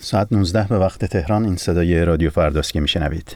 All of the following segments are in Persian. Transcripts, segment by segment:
ساعت 19 به وقت تهران. این صدای رادیو فرداست که میشنوید.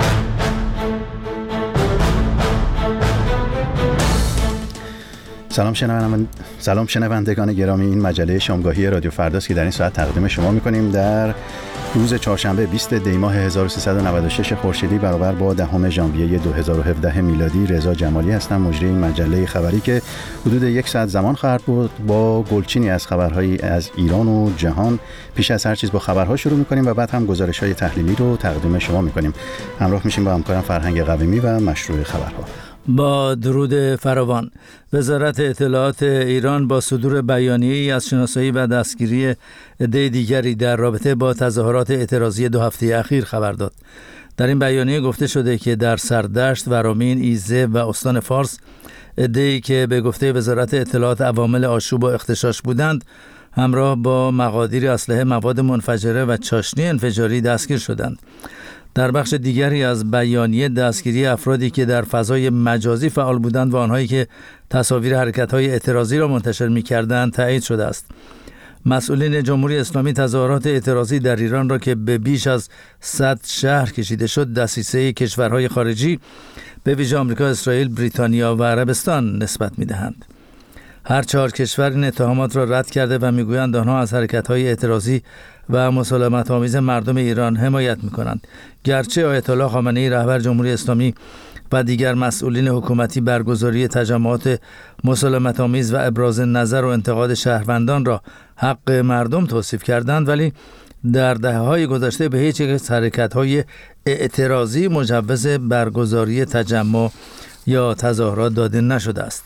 سلام شنوندگان گرامی، این مجله شامگاهی رادیو فرداست که در این ساعت تقدیم شما میکنیم. در روز چهارشنبه 20 دی ماه 1396 خورشیدی برابر با 10 ژانویه 2017 میلادی، رضا جمالی هستم، مجری این مجله خبری که حدود یک ساعت زمان خواهد بود با گلچینی از خبرهایی از ایران و جهان. پیش از هر چیز با خبرها شروع میکنیم و بعد هم گزارش‌های تحلیلی رو تقدیم شما میکنیم. همراه میشیم با همکارم فرهنگ قویمی و مشروع خبرها. با درود فراوان، وزارت اطلاعات ایران با صدور بیانیه‌ای از شناسایی و دستگیری عده دیگری در رابطه با تظاهرات اعتراضی 2 هفته اخیر خبر داد. در این بیانیه گفته شده که در سردشت، ورامین، ایزه و استان فارس عده‌ای که به گفته وزارت اطلاعات عوامل آشوب و اغتشاش بودند همراه با مقادیر اسلحه، مواد منفجره و چاشنی انفجاری دستگیر شدند. در بخش دیگری از بیانیه دستگیری افرادی که در فضای مجازی فعال بودند و آنهایی که تصاویر حرکت‌های اعتراضی را منتشر می‌کردند تایید شده است. مسئولین جمهوری اسلامی تظاهرات اعتراضی در ایران را که به بیش از 100 شهر کشیده شد دسیسه کشورهای خارجی به ویژه آمریکا، اسرائیل، بریتانیا و عربستان نسبت می‌دهند. هر 4 کشور این اتهامات را رد کرده و میگویند آنها از حرکت‌های اعتراضی و مسالمت‌آمیز مردم ایران حمایت می‌کنند. گرچه آیت الله خامنه‌ای رهبر جمهوری اسلامی و دیگر مسئولین حکومتی برگزاری تجمعات مسالمت‌آمیز و ابراز نظر و انتقاد شهروندان را حق مردم توصیف کردند، ولی در دهه‌های گذشته به هیچ یک از حرکت‌های اعتراضی مجوز برگزاری تجمع یا تظاهرات داده نشده است.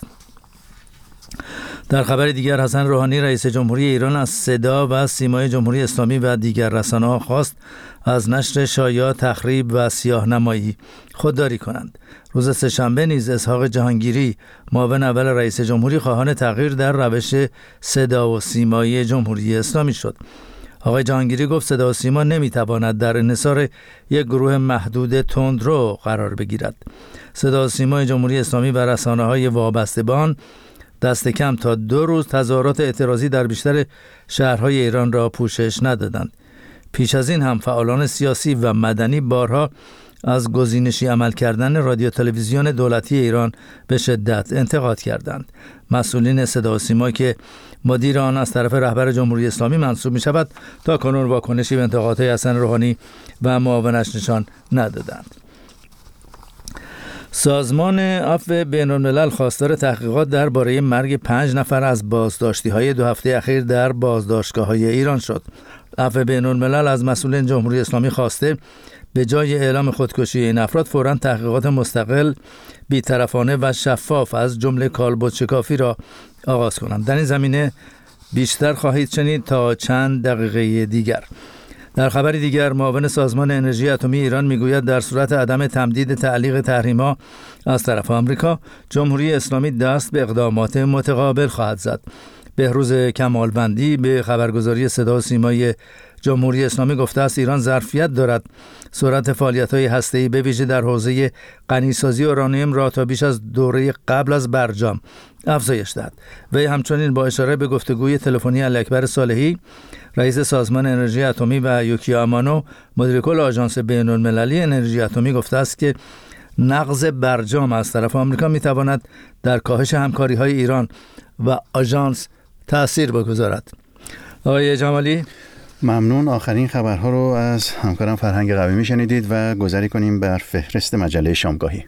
در خبر دیگر، حسن روحانی رئیس جمهوری ایران از صدا و سیمای جمهوری اسلامی و دیگر رسانه‌ها خواست از نشر شایعات، تخریب و سیاه‌نمایی خودداری کنند. روز سه‌شنبه نیز اسحاق جهانگیری معاون اول رئیس جمهوری خواهان تغییر در روش صدا و سیمای جمهوری اسلامی شد. آقای جهانگیری گفت صدا و سیما نمیتواند در انحصار یک گروه محدود تندرو قرار بگیرد. صدا و سیمای جمهوری اسلامی و رسانه‌های وابسته به آن دست کم تا 2 روز تظاهرات اعتراضی در بیشتر شهرهای ایران را پوشش ندادند. پیش از این هم فعالان سیاسی و مدنی بارها از گزینشی عمل کردن رادیو تلویزیون دولتی ایران به شدت انتقاد کردند. مسئولین صدا و سیما که مدیر آن از طرف رهبر جمهوری اسلامی منصوب می شود تا کنون واکنشی به انتقادهای حسن روحانی و معاونش نشان ندادند. سازمان عفو بین‌الملل خواستار تحقیقات درباره مرگ 5 نفر از بازداشتی‌های 2 هفته اخیر در بازداشتگاه‌های ایران شد. عفو بین‌الملل از مسئولین جمهوری اسلامی خواسته به جای اعلام خودکشی این افراد فوراً تحقیقات مستقل، بی‌طرفانه و شفاف از جمله کالبدشکافی را آغاز کنند. در این زمینه بیشتر خواهید شنید تا چند دقیقه دیگر. در خبر دیگر، معاون سازمان انرژی اتمی ایران میگوید در صورت عدم تمدید تعلیق تحریم‌ها از طرف آمریکا، جمهوری اسلامی دست به اقدامات متقابل خواهد زد. بهروز کمالوندی به خبرگزاری صدا و سیمای جمهوری اسلامی گفته است ایران ظرفیت دارد سرعت فعالیت‌های هسته‌ای به ویژه در حوزه غنیسازی اورانیوم را تا بیش از دوره قبل از برجام افزایش دهد. وی همچنین با اشاره به گفتگوی تلفنی علی‌اکبر صالحی رئیس سازمان انرژی اتمی و یوکیا امانو مدیر کل آژانس بین‌المللی انرژی اتمی گفته است که نقض برجام از طرف آمریکا می‌تواند در کاهش همکاری‌های ایران و آژانس تأثیر بگذارد. آقای جمالی، ممنون. آخرین خبرها رو از همکارم فرهنگ قویمی شنیدید و گذاری کنیم بر فهرست مجله شامگاهی.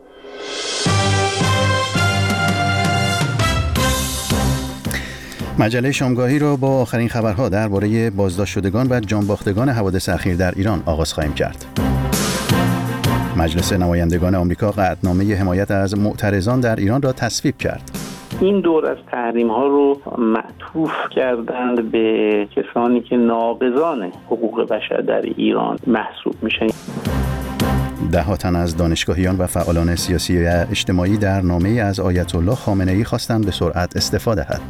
مجله شامگاهی رو با آخرین خبرها درباره بازداشت شدگان و جانباختگان حوادث اخیر در ایران آغاز خواهیم کرد. مجلس نمایندگان آمریکا قطعنامه حمایت از معترضان در ایران را تصویب کرد. این دور از تحریم ها رو معطوف کردند به کسانی که ناقضان حقوق بشر در ایران محسوب میشن. 10 تن از دانشگاهیان و فعالان سیاسی و اجتماعی در نامه‌ای از آیت الله خامنه‌ای خواستند به سرعت استعفا دهد.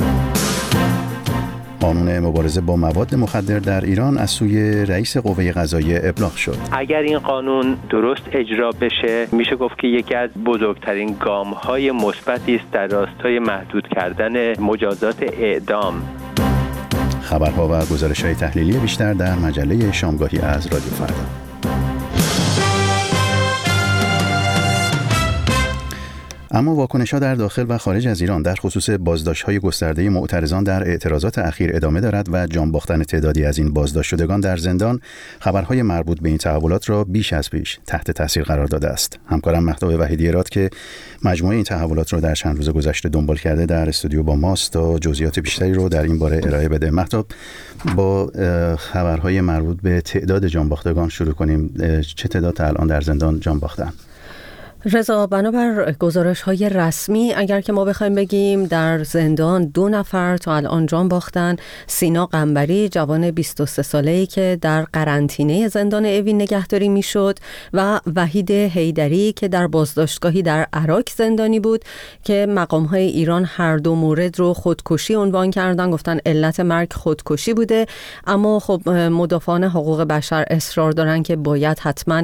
قانون مبارزه با مواد مخدر در ایران از سوی رئیس قوه قضاییه ابلاغ شد. اگر این قانون درست اجرا بشه میشه گفت که یکی از بزرگترین گام‌های مثبتی است در راستای محدود کردن مجازات اعدام. خبرها و گزارش‌های تحلیلی بیشتر در مجله شامگاهی از رادیو فردا. اما واکنش‌ها در داخل و خارج از ایران در خصوص بازداشت‌های گسترده معترضان در اعتراضات اخیر ادامه دارد و جان باختن تعدادی از این بازداشت شدگان در زندان خبرهای مربوط به این تحولات را بیش از پیش تحت تاثیر قرار داده است. همکارم مهتاب وحیدی اراد که مجموعه این تحولات را در چند روز گذشته دنبال کرده در استودیو با ماست تا جزئیات بیشتری رو در این باره ارائه بده. مهتاب، با خبرهای مربوط به تعداد جان باختگان شروع کنیم. چه تعداد تا الان در زندان جان باختن؟ رضا، بنابر گزارش‌های رسمی اگر که ما بخوایم بگیم در زندان 2 نفر تا الان جان باختن. سینا قنبری، جوان 23 ساله‌ای که در قرنطینه زندان اوین نگهداری میشد، و وحید حیدری که در بازداشتگاهی در عراق زندانی بود که مقام‌های ایران هر دو مورد رو خودکشی عنوان کردن، گفتن علت مرگ خودکشی بوده. اما خب مدافعان حقوق بشر اصرار دارن که باید حتما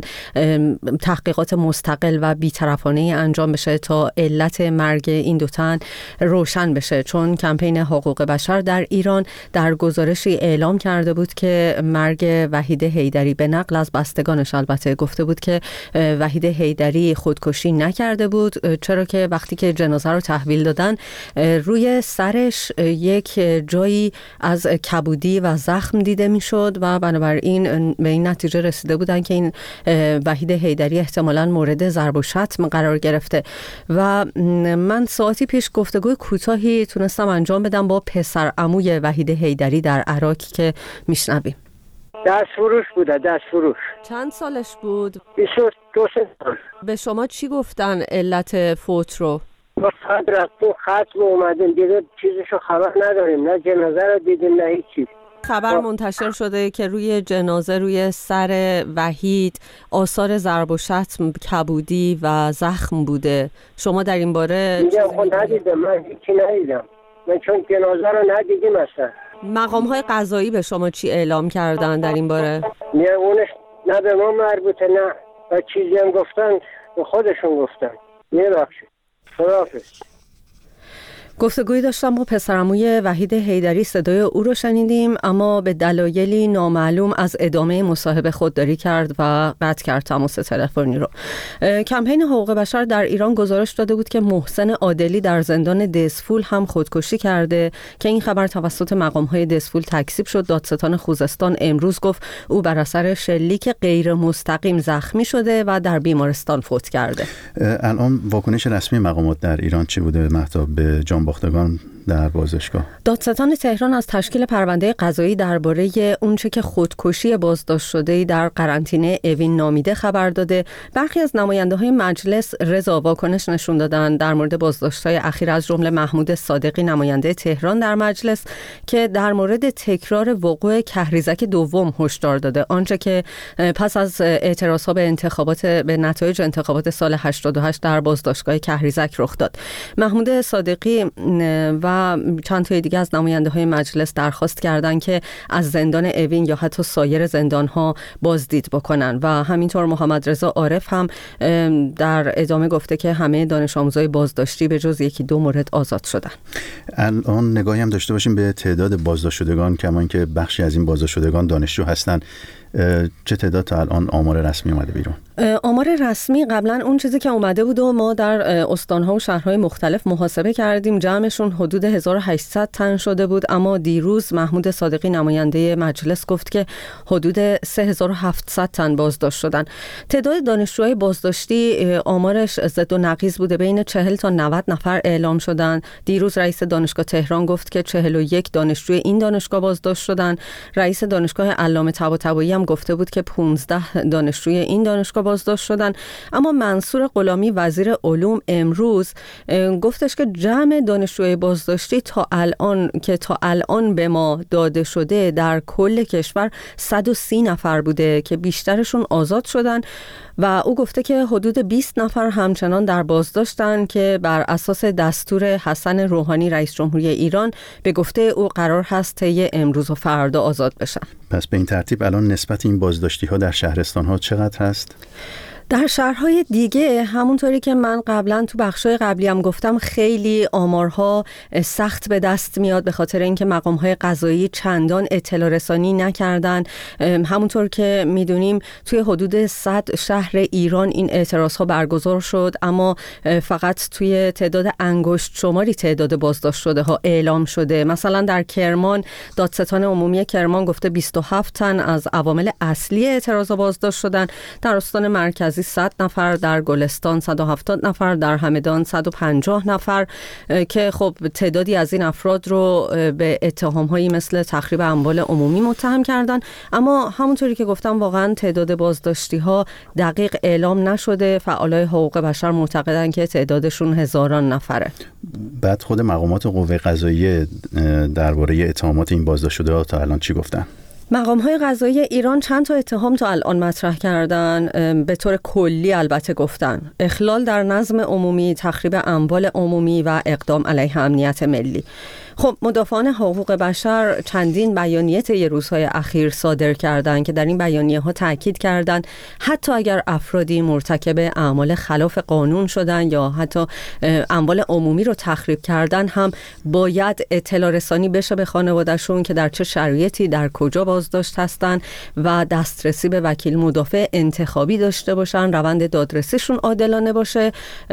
تحقیقات مستقل و بی‌طرفانه انجام بشه تا علت مرگ این دو تن روشن بشه، چون کمپین حقوق بشر در ایران در گزارشی اعلام کرده بود که مرگ وحید حیدری، به نقل از بستگانش البته، گفته بود که وحید حیدری خودکشی نکرده بود، چرا که وقتی که جنازه رو تحویل دادن روی سرش یک جایی از کبودی و زخم دیده میشد و بنابراین به این نتیجه رسیده بودن که این وحید حیدری احتمالاً مورد ضرب و شتم قرار گرفته. و من ساعتی پیش گفتگوی کوتاهی تونستم انجام بدم با پسر عموی وحید حیدری در عراق که میشنویم. دست فروش بوده، دست فروش. چند سالش بود؟ 22 سال. به شما چی گفتن علت فوت رو؟ ما فقط رفتیم ختم اومدیم، دیگه چیزشو خبر نداریم، نه جنازه رو دیدیم نه هیچی. خبر منتشر شده که روی جنازه روی سر وحید آثار ضرب و شتم، کبودی و زخم بوده. شما در این باره میگم خود ندیدم، من هیچی ندیدم، من چون جنازه رو ندیدیم اصلا. مقام‌های قضایی به شما چی اعلام کردن در این باره؟ نه اونش نه به ما مربوطه، نه و چیزی هم گفتن به خودشون گفتن. میبخشید. خداحافظ. گفتگویی داشتم با پسرعموی وحید حیدری، صدای او رو شنیدیم اما به دلایلی نامعلوم از ادامه مصاحبه خودداری کرد و قطع کرد تماس تلفنی رو. کمپین حقوق بشر در ایران گزارش داده بود که محسن عادلی در زندان دزفول هم خودکشی کرده که این خبر توسط مقام‌های دزفول تکذیب شد. دادستان خوزستان امروز گفت او بر اثر شلیک غیر مستقیم زخمی شده و در بیمارستان فوت کرده. الان واکنش رسمی مقامات در ایران چی بوده مهتاب به جان باختگان در بازداشتگاه؟ دادستان تهران از تشکیل پرونده قضایی درباره اونچه که خودکشی بازداشت شده در قرنطینه اوین نامیده خبر داده. برخی از نماینده‌های مجلس رضا واکنش نشون دادن در مورد بازداشت‌های اخیر، از جمله محمود صادقی نماینده تهران در مجلس که در مورد تکرار وقوع کهریزک دوم هشدار داده، آنچه که پس از اعتراضها به نتایج انتخابات سال 88 در بازداشتگاه کهریزک رخ داد. محمود صادقی و چند تا دیگه از نماینده‌های مجلس درخواست کردند که از زندان اوین یا حتی سایر زندان‌ها بازدید بکنن و همینطور محمد رضا عارف هم در ادامه گفته که همه دانش آموزای بازداشتی به جز 1-2 مورد آزاد شدن. الان نگاهی هم داشته باشیم به تعداد بازداشت شدگان، کما اینکه بخشی از این بازداشت شدگان دانشجو هستند. چه تعداد تا الان آمار رسمی اومده بیرون؟ آمار رسمی قبلا اون چیزی که اومده بود و ما در استان‌ها و شهرهای مختلف محاسبه کردیم، جمعشون حدود 1800 تن شده بود، اما دیروز محمود صادقی نماینده مجلس گفت که حدود 3700 تن بازداشت شدن. تعداد دانشجوهای بازداشتی آمارش ضد و نقیض بوده، بین 40 تا 90 نفر اعلام شدن. دیروز رئیس دانشگاه تهران گفت که 41 دانشجوی این دانشگاه بازداشت شدن. رئیس دانشگاه علامه طباطبایی هم گفته بود که 15 دانشجوی این دانشگاه بازداشت شدن. اما منصور غلامی وزیر علوم امروز گفتش که جمع دانشجوی بازداشتی تا الان به ما داده شده در کل کشور 130 نفر بوده که بیشترشون آزاد شدن و او گفته که حدود 20 نفر همچنان در بازداشتن که بر اساس دستور حسن روحانی رئیس جمهوری ایران به گفته او قرار هست طی امروز و فردا آزاد بشن. پس به این ترتیب الان نسبت این بازداشتی ها در شهرستان ها چقدر هست؟ در شهرهای دیگه همونطوری که من قبلا تو بخشای قبلی هم گفتم خیلی آمارها سخت به دست میاد به خاطر اینکه مقامهای قضایی چندان اطلاع رسانی نکردن. همونطور که میدونیم توی حدود 100 شهر ایران این اعتراضها برگزار شد، اما فقط توی تعداد انگشت شماری تعداد بازداشت شده ها اعلام شده. مثلا در کرمان دادستان عمومی کرمان گفته 27 تن از عوامل اصلی اعتراض بازداشت شدن. در استان مرکزی 100 نفر، در گلستان 170 نفر، در همدان 150 نفر که خب تعدادی از این افراد رو به اتهام‌هایی مثل تخریب اموال عمومی متهم کردن. اما همونطوری که گفتم واقعا تعداد بازداشتی‌ها دقیق اعلام نشده. فعالای حقوق بشر معتقدن که تعدادشون هزاران نفره. بعد خود مقامات قوه قضاییه درباره اتهامات این بازداشت شده تا الان چی گفتن؟ مقام‌های قضایی ایران چند تا اتهام تا الان مطرح کردن. به طور کلی البته گفتن اخلال در نظم عمومی، تخریب اموال عمومی و اقدام علیه امنیت ملی. خب مدافعان حقوق بشر چندین بیانیه طی روزهای اخیر صادر کردند که در این بیانیه‌ها تاکید کردند حتی اگر افرادی مرتکب اعمال خلاف قانون شدن یا حتی اموال عمومی رو تخریب کردن هم باید اطلاع رسانی بشه به خانواده‌شون که در چه شرایطی در کجا بازداشت هستن و دسترسی به وکیل مدافع انتخابی داشته باشن، روند دادرسیشون عادلانه باشه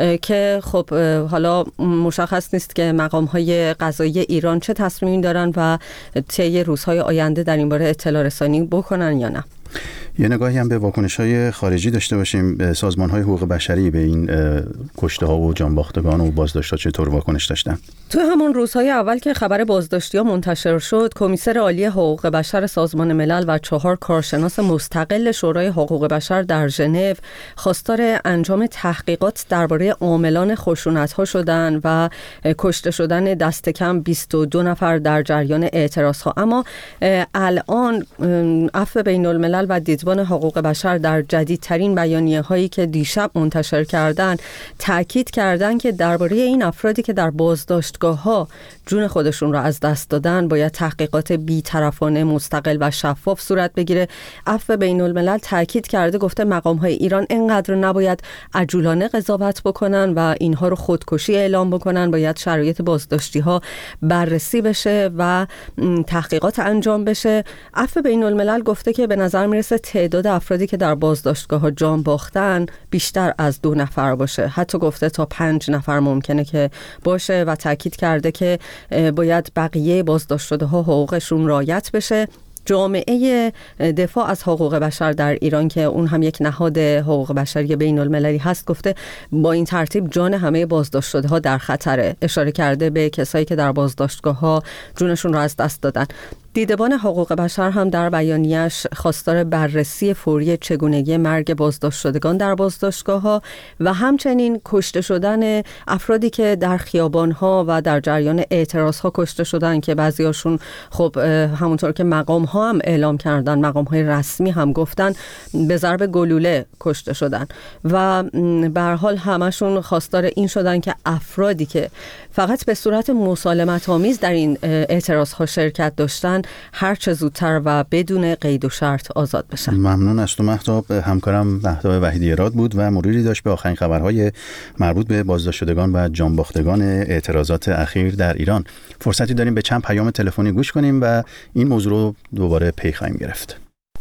که خب حالا مشخص نیست که مقام‌های قضایی ایران چه تصمیمی دارن و طی روزهای آینده در این باره اطلاع رسانی بکنن یا نه. یه نگاهی هم به واکنش‌های خارجی داشته باشیم. سازمان‌های حقوق بشری به این کشته‌ها و جانباختگان و بازداشت‌ها چطور واکنش داشتن؟ تو همون روزهای اول که خبر بازداشتی‌ها منتشر شد، کمیسر عالی حقوق بشر سازمان ملل و 4 کارشناس مستقل شورای حقوق بشر در ژنو خواستار انجام تحقیقات درباره عاملان خشونت‌ها شدن و کشته شدن دست کم 22 نفر در جریان اعتراض‌ها. اما الان عفو بین‌الملل و دیدبان حقوق بشر در جدیدترین بیانیه‌هایی که دیشب منتشر کردن تاکید کردن که درباره این افرادی که در بازداشتگاه‌ها جون خودشون را از دست دادن باید تحقیقات بی‌طرفانه، مستقل و شفاف صورت بگیره. عفو بین‌الملل تاکید کرده، گفته مقام‌های ایران اینقدر نباید عجولانه قضاوت بکنن و اینها رو خودکشی اعلام بکنن. باید شرایط بازداشتی‌ها بررسی بشه و تحقیقات انجام بشه. عفو بین‌الملل گفته که به نظر میرسه تعداد افرادی که در بازداشتگاه‌ها جان باختن بیشتر از 2 نفر باشه. حتی گفته تا 5 نفر ممکنه که باشه و تاکید کرده که باید بقیه بازداشت شده‌ها حقوقشون رعایت بشه. جامعه دفاع از حقوق بشر در ایران که اون هم یک نهاد حقوق بشری بین المللی هست گفته با این ترتیب جان همه بازداشت شده‌ها در خطره. اشاره کرده به کسایی که در بازداشتگاه‌ها جونشون رو از دست دادن. دیدبان حقوق بشر هم در بیانیه‌اش خواستار بررسی فوری چگونگی مرگ بازداشت شدگان در بازداشتگاه‌ها و همچنین کشته شدن افرادی که در خیابان‌ها و در جریان اعتراض‌ها کشته شدن که بعضی‌هاشون خب همونطور که مقام‌ها هم اعلام کردن، مقام‌های رسمی هم گفتن به ضرب گلوله کشته شدن و به هر حال همشون خواستار این شدن که افرادی که فقط به صورت مسالمت‌آمیز در این اعتراض‌ها شرکت داشتن هر چه زودتر و بدون قید و شرط آزاد بشن. ممنون از تو مهتاب. همکارم مهتاب وحیدی اراد بود و مروری داشت به آخرین خبرهای مربوط به بازداشت شدگان و جانباختگان اعتراضات اخیر در ایران. فرصتی داریم به چند پیام تلفنی گوش کنیم و این موضوع رو دوباره پی خواهیم گرفت.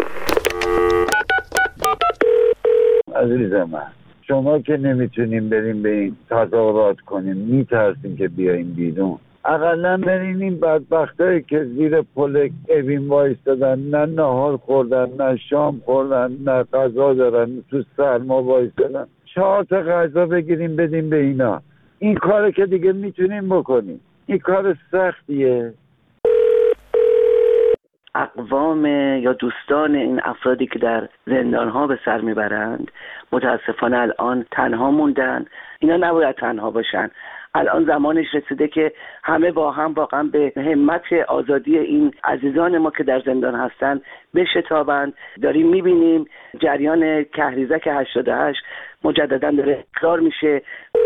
عزیز من، شما که نمیتونیم بریم به این تظاهرات کنیم، میترسیم که بیاییم بیرون، اقلا بریم این بدبختایی که زیر پل اوین وایستادن، نه نهار خوردن، نه شام خوردن، نه غذا دارن، تو سرما وایستادن، 4 تا غذا بگیریم بدیم به اینا. این کار که دیگه میتونیم بکنیم، این کار سختیه. اقوام یا دوستان این افرادی که در زندان‌ها به سر میبرند متاسفانه الان تنها موندن. اینا نباید تنها باشن. الان زمانش رسیده که همه با هم واقعا به همت آزادی این عزیزان ما که در زندان هستن بشتابند. داریم میبینیم جریان کهریزک 88 مجددا داره تکرار میشه.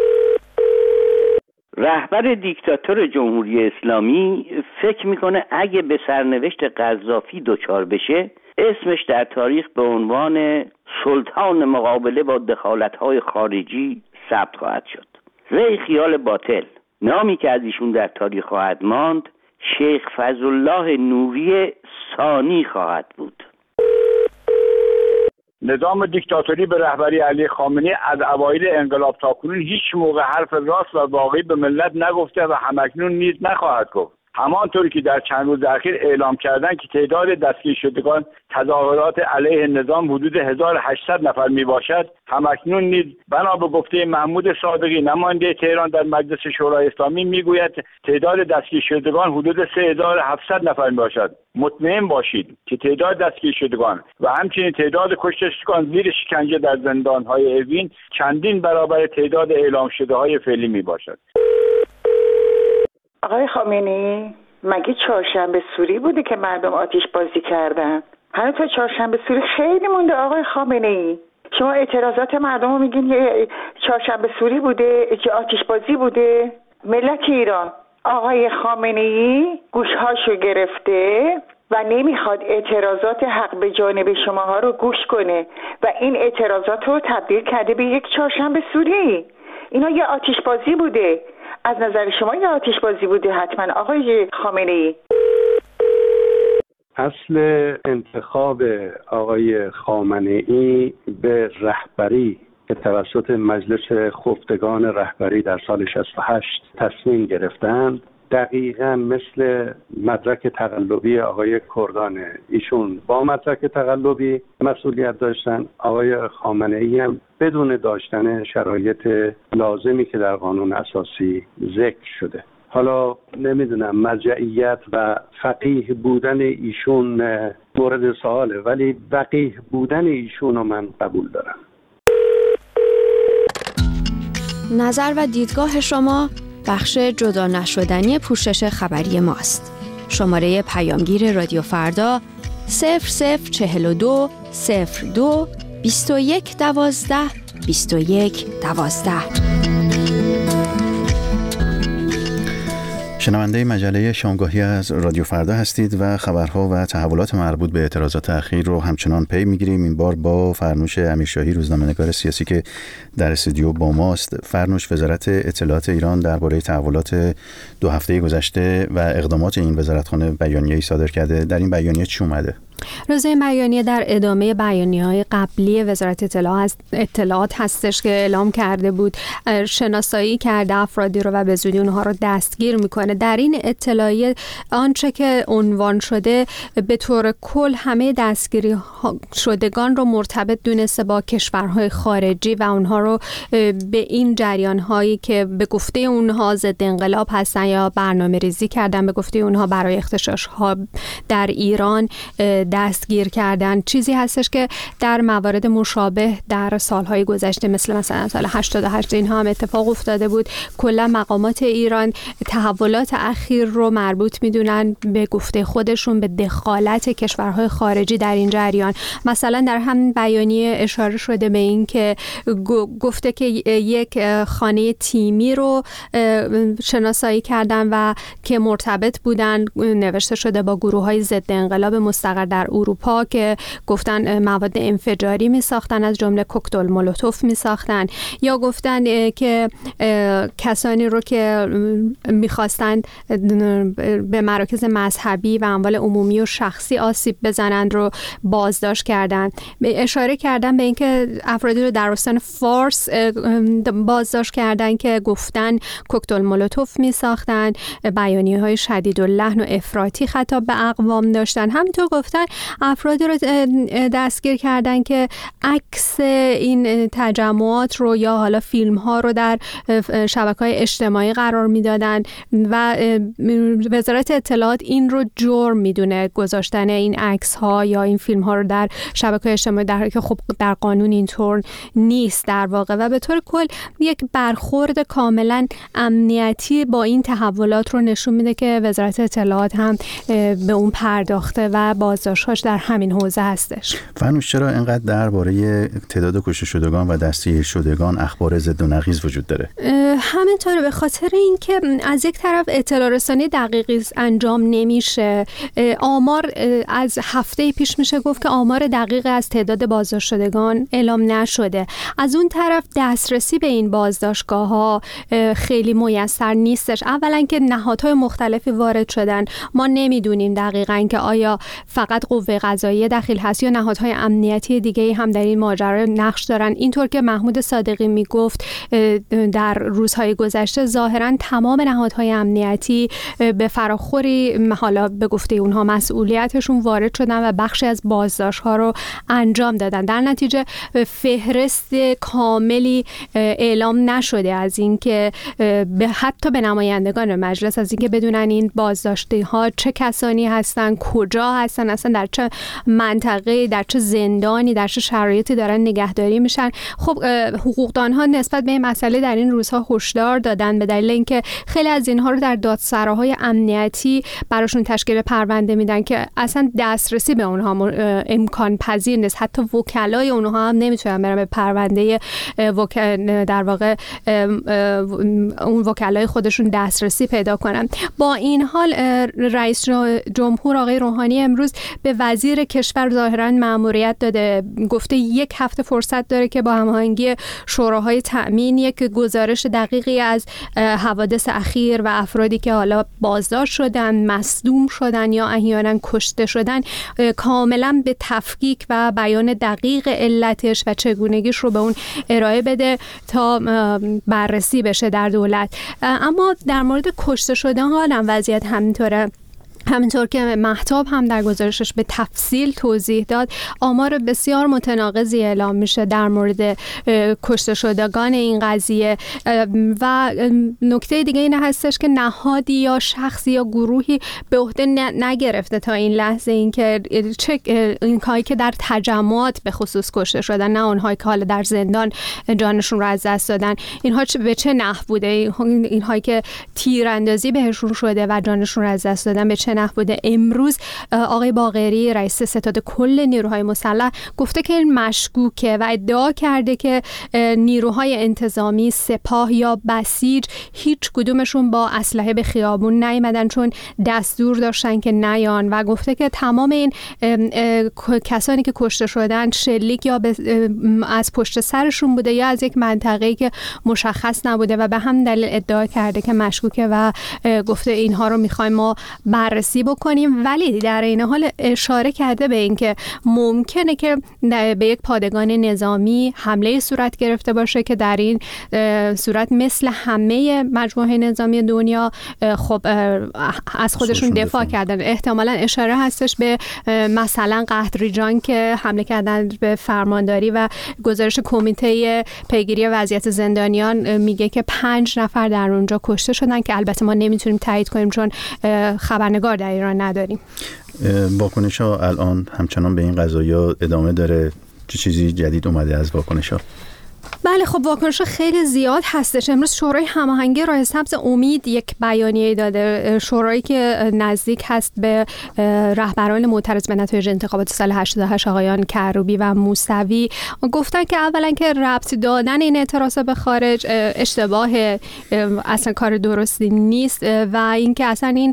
رهبر دیکتاتور جمهوری اسلامی فکر میکنه اگه به سرنوشت قذافی دچار بشه اسمش در تاریخ به عنوان سلطان مقابله با دخالت‌های خارجی ثبت خواهد شد. وی خیال باطل. نامی که از ایشون در تاریخ خواهد ماند شیخ فضلالله نوری ثانی خواهد بود. نظام دیکتاتوری به رهبری علی خامنه‌ای از اوایل انقلاب تاکنون هیچ موقع حرف راست و واقعی به ملت نگفته و همکنون نیز نخواهد گفت. همانطوری که در چند روز اخیر اعلام کردن که تعداد دستگیر شدگان تظاهرات علیه نظام حدود 1800 نفر می باشد، همکنون نیز بنا به گفته محمود صادقی نماینده تهران در مجلس شورای اسلامی میگوید تعداد دستگیر شدگان حدود 3700 نفر می باشد. مطمئن باشید که تعداد دستگیر شدگان و همچنین تعداد کشته شدگان زیر شکنجه در زندان‌های اوین چندین برابر تعداد اعلام شده های فعلی می باشد. آقای خامنه‌ای، مگه چهارشنبه سوری بوده که مردم آتش بازی کردن؟ هنوز تا چهارشنبه سوری خیلی مونده آقای خامنه‌ای. شما اعتراضات مردم رو میگین یه چهارشنبه سوری بوده، که آتش بازی بوده؟ ملت ایران، آقای خامنه‌ای گوشهاشو گرفته و نمیخواد اعتراضات حق به جانب شماها رو گوش کنه و این اعتراضات رو تبدیل کرده به یک چهارشنبه سوری. اینا یه آتش بازی بوده. از نظر شما یه آتش بازی بوده حتما آقای خامنه‌ای؟ اصل انتخاب آقای خامنه‌ای به رهبری که توسط مجلس خفتگان رهبری در سال 68 تصمیم گرفتند دقیقاً مثل مدرک تقلبی آقای کردانه. ایشون با مدرک تقلبی مسئولیت داشتن، آقای خامنه‌ای هم بدون داشتن شرایط لازمی که در قانون اساسی ذکر شده. حالا نمیدونم مرجعیت و فقیه بودن ایشون مورد سواله، ولی فقیه بودن ایشون رو من قبول دارم. نظر و دیدگاه شما بخش جدا نشدنی پوشش خبری ماست. شماره پیامگیر رادیو فردا 0042 02 21 12 21 12. شنونده مجله شامگاهی از رادیو فردا هستید و خبرها و تحولات مربوط به اعتراضات اخیر رو همچنان پی میگیریم. این بار با فرنوش امیرشاهی، روزنامه‌نگار سیاسی که در استودیو با ماست. فرنوش، وزارت اطلاعات ایران درباره تحولات 2 هفته گذشته و اقدامات این وزارتخانه بیانیه‌ای صادر کرده. در این بیانیه چی اومده؟ روزه بیانیه در ادامه بیانیه‌های قبلی وزارت اطلاعات هستش که اعلام کرده بود شناسایی کرده افرادی رو و به زودی اونها رو دستگیر میکنه. در این اطلاعیه آنچه که عنوان شده به طور کل همه دستگیری شدگان رو مرتبط دونسته با کشورهای خارجی و اونها رو به این جریان‌هایی که به گفته اونها ضد انقلاب هستن یا برنامه‌ریزی کردن به گفته اونها برای اغتشاش‌ها در ایران دستگیر کردن. چیزی هستش که در موارد مشابه در سالهای گذشته مثلا سال 88 اینها هم اتفاق افتاده بود. کلا مقامات ایران تحولات اخیر رو مربوط میدونن به گفته خودشون به دخالت کشورهای خارجی در این جریان. مثلا در همین بیانیه اشاره شده به این که گفته که یک خانه تیمی رو شناسایی کردن و که مرتبط بودن، نوشته شده با گروه‌های ضد انقلاب مستقر در اروپا که گفتن مواد انفجاری می ساختن، از جمله کوکتل مولوتوف می ساختن، یا گفتن که کسانی رو که میخواستن به مراکز مذهبی و اموال عمومی و شخصی آسیب بزنند رو بازداشت کردن. اشاره کردن به اینکه افرادی رو در استان فارس بازداشت کردن که گفتن کوکتل مولوتوف می ساختن. بیانیه‌های شدید اللحن و افراطی خطاب به اقوام داشتن. همینطور گفتن افرادی رو دستگیر کردن که عکس این تجمعات رو یا حالا فیلم ها رو در شبکه‌های اجتماعی قرار میدادن و وزارت اطلاعات این رو جرم میدونه، گذاشتن این عکس ها یا این فیلم ها رو در شبکه‌های اجتماعی، در حالی که خب در قانون اینطور نیست در واقع. و به طور کل یک برخورد کاملا امنیتی با این تحولات رو نشون میده که وزارت اطلاعات هم به اون پرداخته و بازداشت‌ها هاش در همین حوزه هستش. فنوش، چرا اینقدر درباره تعداد کشته شدگان و دستگیر شدگان اخبار ضد و نقیض وجود داره؟ همینطوره، به خاطر اینکه از یک طرف اطلاع رسانی دقیقی انجام نمیشه. آمار از هفته پیش میشه گفت که آمار دقیق از تعداد بازداشت شدگان اعلام نشده. از اون طرف دسترسی به این بازداشتگاه ها خیلی میسر نیستش. اولا که نهادهای مختلفی وارد شدن، ما نمیدونیم دقیقاً که آیا فقط قوه قضاییه دخیل هست یا نهادهای امنیتی دیگه هم در این ماجرا نقش دارن. اینطور که محمود صادقی میگفت در روزهای گذشته ظاهراً تمام نهادهای امنیتی به فراخوری حالا به گفته اونها مسئولیتشون وارد شدن و بخشی از بازداشت‌ها رو انجام دادن. در نتیجه فهرست کاملی اعلام نشده از اینکه حتی به نمایندگان مجلس از اینکه بدونن این بازداشت‌ها چه کسانی هستن، کجا هستن، اصلا در چه منطقه، در چه زندانی، در چه شرایطی دارن نگهداری میشن. خب حقوقدانها نسبت به این مسئله در این روزها هشدار دادن به دلیل اینکه خیلی از اینها رو در دادسراهای امنیتی براشون تشکیل پرونده میدن که اصلا دسترسی به اونها امکان پذیر نیست. حتی وکلای اونها هم نمیتونن برن به پرونده در واقع اون وکلای خودشون دسترسی پیدا کنن. با این حال رئیس جمهور آقای روحانی امروز به وزیر کشور ظاهراً مأموریت داده، گفته 1 هفته فرصت داره که با هماهنگی شوراهای تأمین یک گزارش دقیقی از حوادث اخیر و افرادی که حالا بازداشت شدن، مصدوم شدن یا احیانا کشته شدن کاملا به تفکیک و بیان دقیق علتش و چگونگیش رو به اون ارائه بده تا بررسی بشه در دولت. اما در مورد کشته شدن حالا وضعیت همینطوره. همینطور که مهتاب هم در گزارشش به تفصیل توضیح داد، آمار بسیار متناقضی اعلام میشه در مورد کشته شدگان این قضیه و نکته دیگه این هستش که نهادی یا شخصی یا گروهی به عهده نگرفته تا این لحظه اینکه چه اینهایی که در تجمعات به خصوص کشته شدن، نه اونهایی که حالا در زندان جانشون رو از دست دادن، اینها به چه نحو بوده، اینهایی که تیراندازی بهشون شده و جانشون رو از دست دادن به چه نحو بوده. امروز آقای باقری رئیس ستاد کل نیروهای مسلح گفته که این مشکوکه و ادعا کرده که نیروهای انتظامی، سپاه یا بسیج هیچ کدومشون با اسلحه به خیابون نیامدن چون دستور داشتن که نیان و گفته که تمام این کسانی که کشته شدن شلیک یا از پشت سرشون بوده یا از یک منطقه‌ای که مشخص نبوده و به هم دلیل ادعا کرده که مشکوکه و گفته اینها رو می‌خوایم ما بررسی بکنیم. ولی در این حال اشاره کرده به اینکه ممکنه که به یک پادگان نظامی حمله صورت گرفته باشه که در این صورت مثل همه مجموعه نظامی دنیا خب از خودشون دفاع کردن. احتمالاً اشاره هستش به مثلا قحطریجان که حمله کردن به فرمانداری و گزارش کمیته پیگیری وضعیت زندانیان میگه که 5 نفر در اونجا کشته شدن که البته ما نمیتونیم تایید کنیم چون خبرنگار در ایران نداریم. واکنش‌ها الان همچنان به این قضایا ادامه داره؟ چه چیزی جدید اومده از واکنش‌ها؟ بله خب واکنش خیلی زیاد هستش. امروز شورای هماهنگی راه سبز امید یک بیانیه داده، شورایی که نزدیک هست به رهبران معترض به نتایج انتخابات سال 88 آقایان کروبی و موسوی. گفتن که اولا که ربط دادن این اعتراضات به خارج اشتباه، اصلا کار درستی نیست و اینکه اصلا این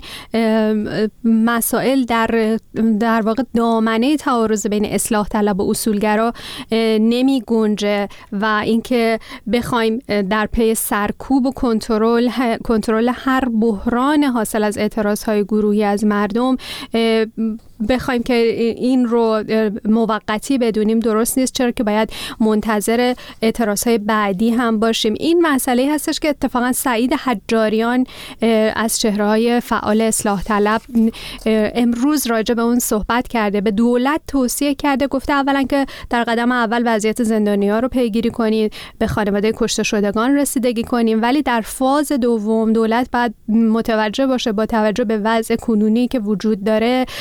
مسائل در واقع دامنه تعارض بین اصلاح طلب و اصولگرا نمی گنجه و اینکه بخوایم در پی سرکوب و کنترل هر بحران حاصل از اعتراضهای گروهی از مردم بخوایم که این رو موقتی بدونیم درست نیست، چرا که باید منتظر اعتراضهای بعدی هم باشیم. این مسئله هستش که اتفاقا سعید حجاریان از چهره‌های فعال اصلاح طلب امروز راجع به اون صحبت کرده، به دولت توصیه کرده، گفته اولا که در قدم اول وضعیت زندانی‌ها رو پیگیری کنید، به خانواده کشته شدگان رسیدگی کنیم، ولی در فاز دوم دولت باید متوجه باشه با توجه به وضع کنونی که وجود داره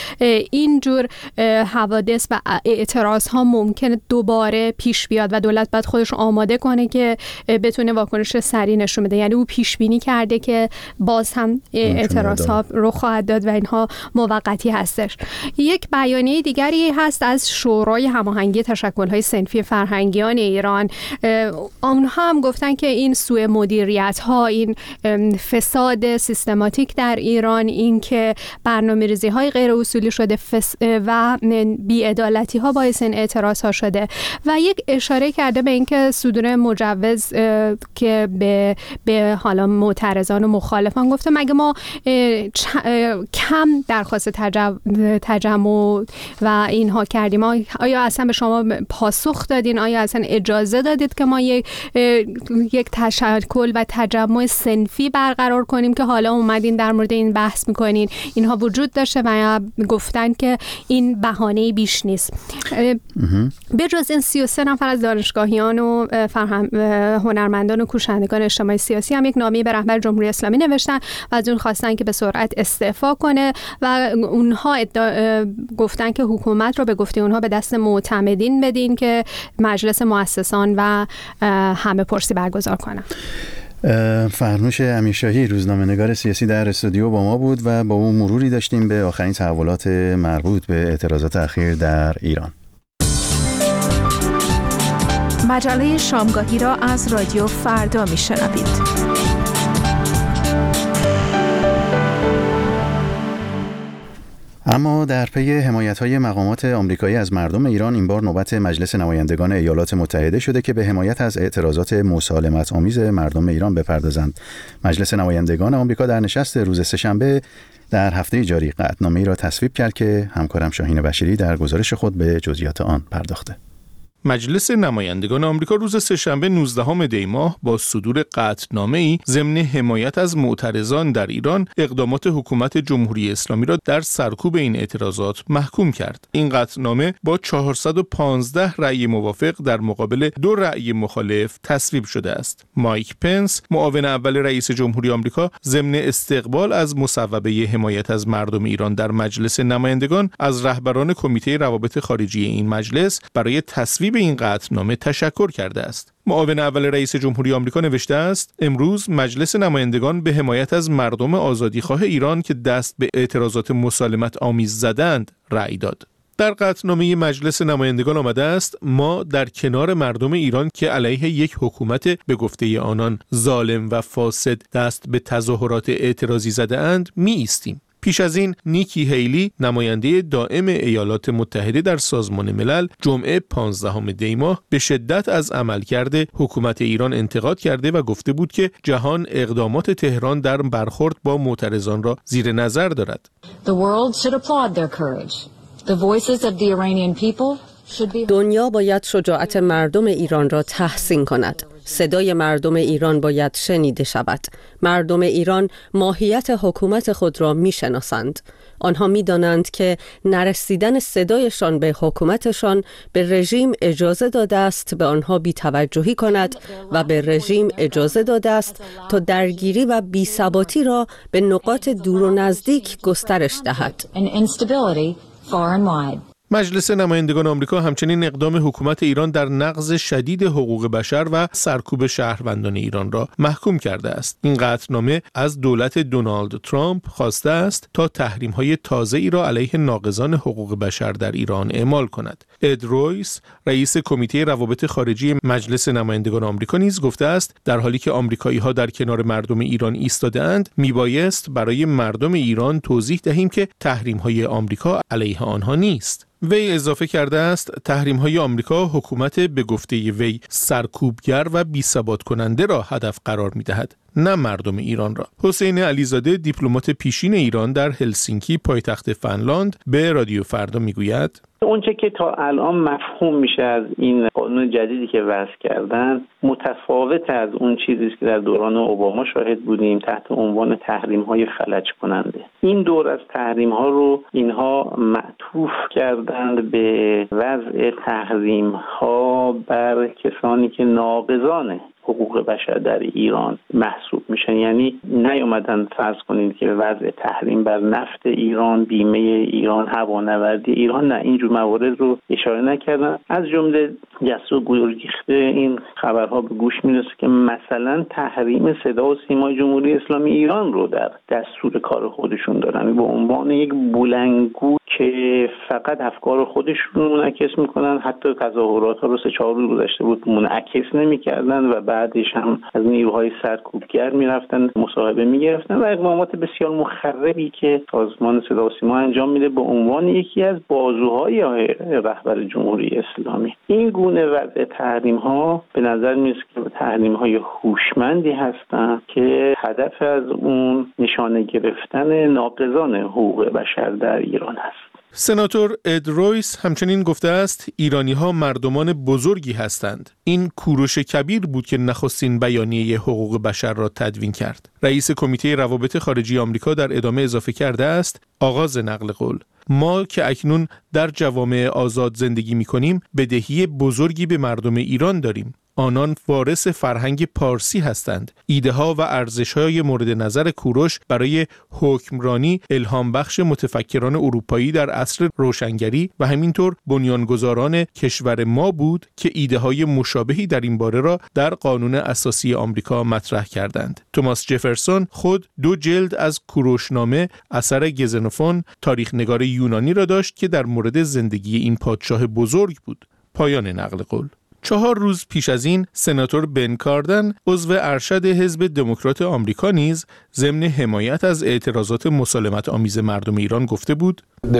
اینجور حوادث و اعتراض ها ممکنه دوباره پیش بیاد و دولت باید خودش آماده کنه که بتونه واکنش سریع نشون بده. یعنی او پیش بینی کرده که باز هم اعتراض ها رو خواهد داد و اینها موقتی هستش. یک بیانیه دیگری هست از شورای هماهنگی تشکل‌های صنفی فرهنگیان ایران. آنها هم گفتن که این سوء مدیریت‌ها، این فساد سیستماتیک در ایران، این که برنامه‌ریزی‌های غیر اصولی شده و بی‌عدالتی‌ها باعث این اعتراض‌ها شده و یک اشاره کرده به اینکه صدور مجوز که به حالا معترضان و مخالفان گفته مگه ما کم درخواست تجمع و اینها کردیم؟ آیا اصلا به شما پاسخ دادین؟ آیا اصلا اجازه دادید که ما یک تشکل و تجمع صنفی برقرار کنیم که حالا اومدین در مورد این بحث میکنین؟ اینها وجود داشته و گفتن که این بهانه‌ای بیش نیست. به جز این 33 نفر از دانشگاهیان و هنرمندان و کوشندگان اجتماعی سیاسی هم یک نامه به رهبر جمهوری اسلامی نوشتن و از اون خواستن که به سرعت استعفا کنه و اونها گفتن که حکومت رو به گفته اونها به دست معتمدین بدین که مجلس مؤسسان و همه پرسی برگزار کنن. فرنوش امیرشاهی روزنامه‌نگار سیاسی در استودیو با ما بود و با اون مروری داشتیم به آخرین تحولات مربوط به اعتراضات اخیر در ایران. مجله شامگاهی را از رادیو فردا میشنوید. اما در پی حمایت‌های مقامات آمریکایی از مردم ایران، این بار نوبت مجلس نمایندگان ایالات متحده شده که به حمایت از اعتراضات مسالمت آمیز مردم ایران بپردازند. مجلس نمایندگان آمریکا در نشست روز سه‌شنبه در هفته جاری قطعنامه‌ای را تصویب کرد که همکارم شاهین بشیری در گزارش خود به جزئیات آن پرداخته. مجلس نمایندگان آمریکا روز سه‌شنبه 19 دی ماه با صدور قطعنامه‌ای ضمن حمایت از معترضان در ایران اقدامات حکومت جمهوری اسلامی را در سرکوب این اعتراضات محکوم کرد. این قطعنامه با 415 رأی موافق در مقابل 2 رأی مخالف تصویب شده است. مایک پنس، معاون اول رئیس جمهوری آمریکا، ضمن استقبال از مصوبه حمایت از مردم ایران در مجلس نمایندگان از رهبران کمیته روابط خارجی این مجلس برای تصویب به این قطعنامه تشکر کرده است. معاون اول رئیس جمهوری آمریکا نوشته است: امروز مجلس نمایندگان به حمایت از مردم آزادیخواه ایران که دست به اعتراضات مسالمت آمیز زدند رأی داد. در قطعنامه مجلس نمایندگان آمده است: ما در کنار مردم ایران که علیه یک حکومت به گفته آنان ظالم و فاسد دست به تظاهرات اعتراضی زده اند می ایستیم. پیش از این نیکی هیلی، نماینده دائم ایالات متحده در سازمان ملل، جمعه 15 دی ماه به شدت از عملکرد حکومت ایران انتقاد کرده و گفته بود که جهان اقدامات تهران در برخورد با معترضان را زیر نظر دارد. The world should applaud their courage. The voices of the Iranian people should be... دنیا باید شجاعت مردم ایران را تحسین کند. صدای مردم ایران باید شنیده شود. مردم ایران ماهیت حکومت خود را می‌شناسند. آنها می‌دانند که نرسیدن صدایشان به حکومتشان به رژیم اجازه داده است به آنها بی‌توجهی کند و به رژیم اجازه داده است تا درگیری و بی‌ثباتی را به نقاط دور و نزدیک گسترش دهد. مجلس نمایندگان آمریکا همچنین اقدام حکومت ایران در نقض شدید حقوق بشر و سرکوب شهروندان ایران را محکوم کرده است. این قطعنامه از دولت دونالد ترامپ خواسته است تا تحریم‌های تازه‌ای را علیه ناقضان حقوق بشر در ایران اعمال کند. اد رویس، رئیس کمیته روابط خارجی مجلس نمایندگان آمریکا نیز گفته است در حالی که آمریکایی‌ها در کنار مردم ایران ایستاده‌اند، میبایست برای مردم ایران توضیح دهیم که تحریم‌های آمریکا علیه آنها نیست. وی اضافه کرده است تحریم‌های آمریکا حکومت به گفته وی سرکوبگر و بی‌ثبات کننده را هدف قرار می‌دهد، نه مردم ایران را. حسین علیزاده، دیپلمات پیشین ایران در هلسینکی پایتخت فنلاند، به رادیو فردا میگوید: اونچه که تا الان مفهوم میشه از این قانون جدیدی که وضع کردن متفاوت از اون چیزی است که در دوران اوباما شاهد بودیم تحت عنوان تحریم‌های فلج کننده. این دور از تحریم‌ها رو اینها معطوف کردند به وضع تحریم‌ها بر کسانی که ناقضان حقوق بشر در ایران محسوب میشن. یعنی نیومدن فرض کنید که وضع تحریم بر نفت ایران، بیمه ایران، هوانوردی ایران، نه، اینجور موارد رو اشاره نکردن. از جمله جسور گریخته این خبرها به گوش میرسه که مثلا تحریم صدا و سیمای جمهوری اسلامی ایران رو در دستور کار خودشون دارن، به عنوان یک بلندگو که فقط افکار خودشون رو منعکس میکنن. حتی تظاهرات ها رو 3-4 روز گذشته بود منعکس نمیکردن و بعدش هم از نیروهای سرکوبگر میرفتن مصاحبه میگرفتن و اقدامات بسیار مخربی که سازمان صدا و سیما انجام میده به عنوان یکی از بازوهای رهبر جمهوری اسلامی. این گونه وضع تحریم ها به نظر میاد که تحریم های هوشمندی هستند که هدف از اون نشانه گرفتن ناقضان حقوق بشر در ایران است. سناتور اد رویس همچنین گفته است ایرانی‌ها مردمان بزرگی هستند. این کوروش کبیر بود که نخستین بیانیه حقوق بشر را تدوین کرد. رئیس کمیته روابط خارجی آمریکا در ادامه اضافه کرده است آغاز نقل قول: ما که اکنون در جوامع آزاد زندگی می‌کنیم بدهی بزرگی به مردم ایران داریم. آنان وارث فرهنگ پارسی هستند. ایده‌ها و ارزش‌های مورد نظر کوروش برای حکمرانی الهام بخش متفکران اروپایی در عصر روشنگری و همینطور بنیانگذاران کشور ما بود که ایده‌های مشابهی در این باره را در قانون اساسی آمریکا مطرح کردند. توماس جفرسون خود 2 جلد از کوروشنامه اثر گزنوفون، تاریخ‌نگار یونانی را داشت که در مورد زندگی این پادشاه بزرگ بود. پایان نقل قول. 4 روز پیش از این سناتور بن کاردن عضو ارشد حزب دموکرات آمریکا نیز ضمن حمایت از اعتراضات مسالمت آمیز مردم ایران گفته بود: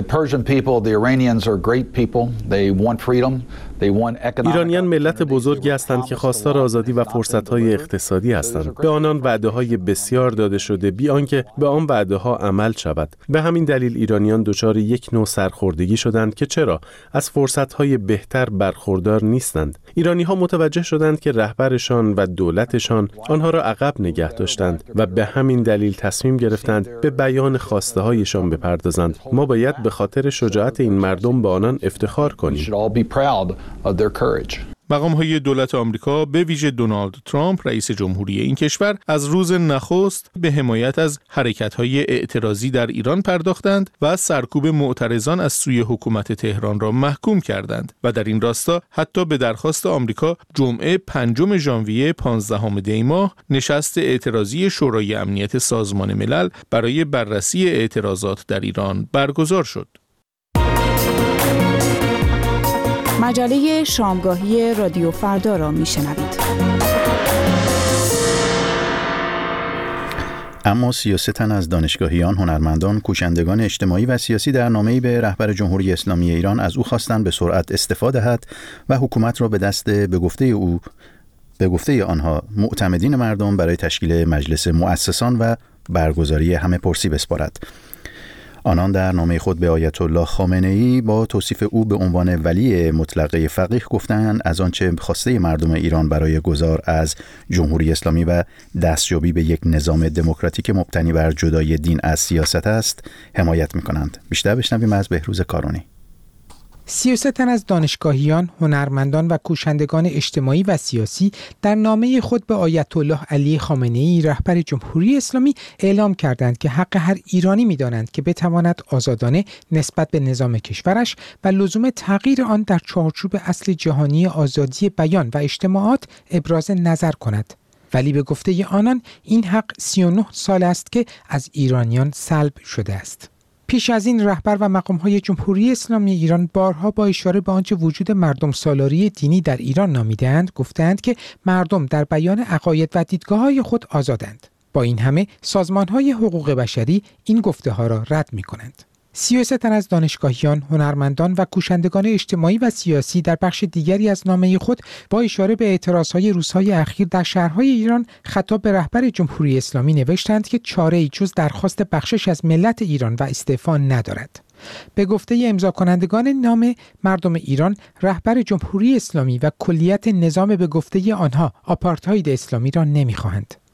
ایرانیان ملت بزرگی هستند که خواستار آزادی و فرصت‌های اقتصادی هستند. به آنان وعده‌های بسیار داده شده بی آنکه به آن وعده‌ها عمل شود. به همین دلیل ایرانیان دچار یک نوع سرخوردگی شدند که چرا از فرصت‌های بهتر برخوردار نیستند. ایرانی‌ها متوجه شدند که رهبرشان و دولتشان آنها را عقب نگه داشتند و به همین دلیل تصمیم گرفتند به بیان خواسته‌هایشان بپردازند. ما باید به خاطر شجاعت این مردم به آنان افتخار کنیم. مقام‌های دولت آمریکا به ویژه دونالد ترامپ رئیس جمهوری این کشور از روز نخست به حمایت از حرکت‌های اعتراضی در ایران پرداختند و سرکوب معترضان از سوی حکومت تهران را محکوم کردند و در این راستا حتی به درخواست آمریکا جمعه 5 ژانویه 15 دی ماه نشست اعتراضی شورای امنیت سازمان ملل برای بررسی اعتراضات در ایران برگزار شد. مجله شامگاهی رادیو فردا را میشنوید. اما 33 تن از دانشگاهیان، هنرمندان، کوشندگان اجتماعی و سیاسی در نامه‌ای به رهبر جمهوری اسلامی ایران از او خواستند به سرعت استعفا دهد و حکومت را به دست به گفته آنها معتمدین مردم برای تشکیل مجلس مؤسسان و برگزاری همه پرسی بسپارد. آنان در نامه خود به آیت الله خامنه‌ای با توصیف او به عنوان ولی مطلقه فقیه گفتند از آنچه خواسته مردم ایران برای گذار از جمهوری اسلامی و دستیابی به یک نظام دموکراتیک مبتنی بر جدای دین از سیاست است حمایت می‌کنند. بیشتر بشنویم از بهروز کارونی. 33 تن از دانشگاهیان، هنرمندان و کوشندگان اجتماعی و سیاسی در نامه خود به آیت الله علی خامنه‌ای رهبر جمهوری اسلامی اعلام کردند که حق هر ایرانی می‌دانند که بتواند آزادانه نسبت به نظام کشورش و لزوم تغییر آن در چارچوب اصل جهانی آزادی بیان و اجتماعات ابراز نظر کند. ولی به گفته آنان این حق 39 سال است که از ایرانیان سلب شده است. پیش از این رهبر و مقام‌های جمهوری اسلامی ایران بارها با اشاره به آنچه وجود مردم سالاری دینی در ایران نامیده‌اند گفتند که مردم در بیان عقاید و دیدگاه‌های خود آزادند. با این همه سازمان‌های حقوق بشری این گفته‌ها را رد می‌کنند. 33 تن از دانشگاهیان، هنرمندان و کوشندگان اجتماعی و سیاسی در بخش دیگری از نامه خود با اشاره به اعتراضهای روزهای اخیر در شهرهای ایران خطاب به رهبر جمهوری اسلامی نوشتند که چاره‌ای جز درخواست بخشش از ملت ایران و استعفا ندارد. به گفته امضا کنندگان نامه، مردم ایران رهبر جمهوری اسلامی و کلیت نظام به گفته آنها آپارتاید اسلامی را نمی‌خواهند.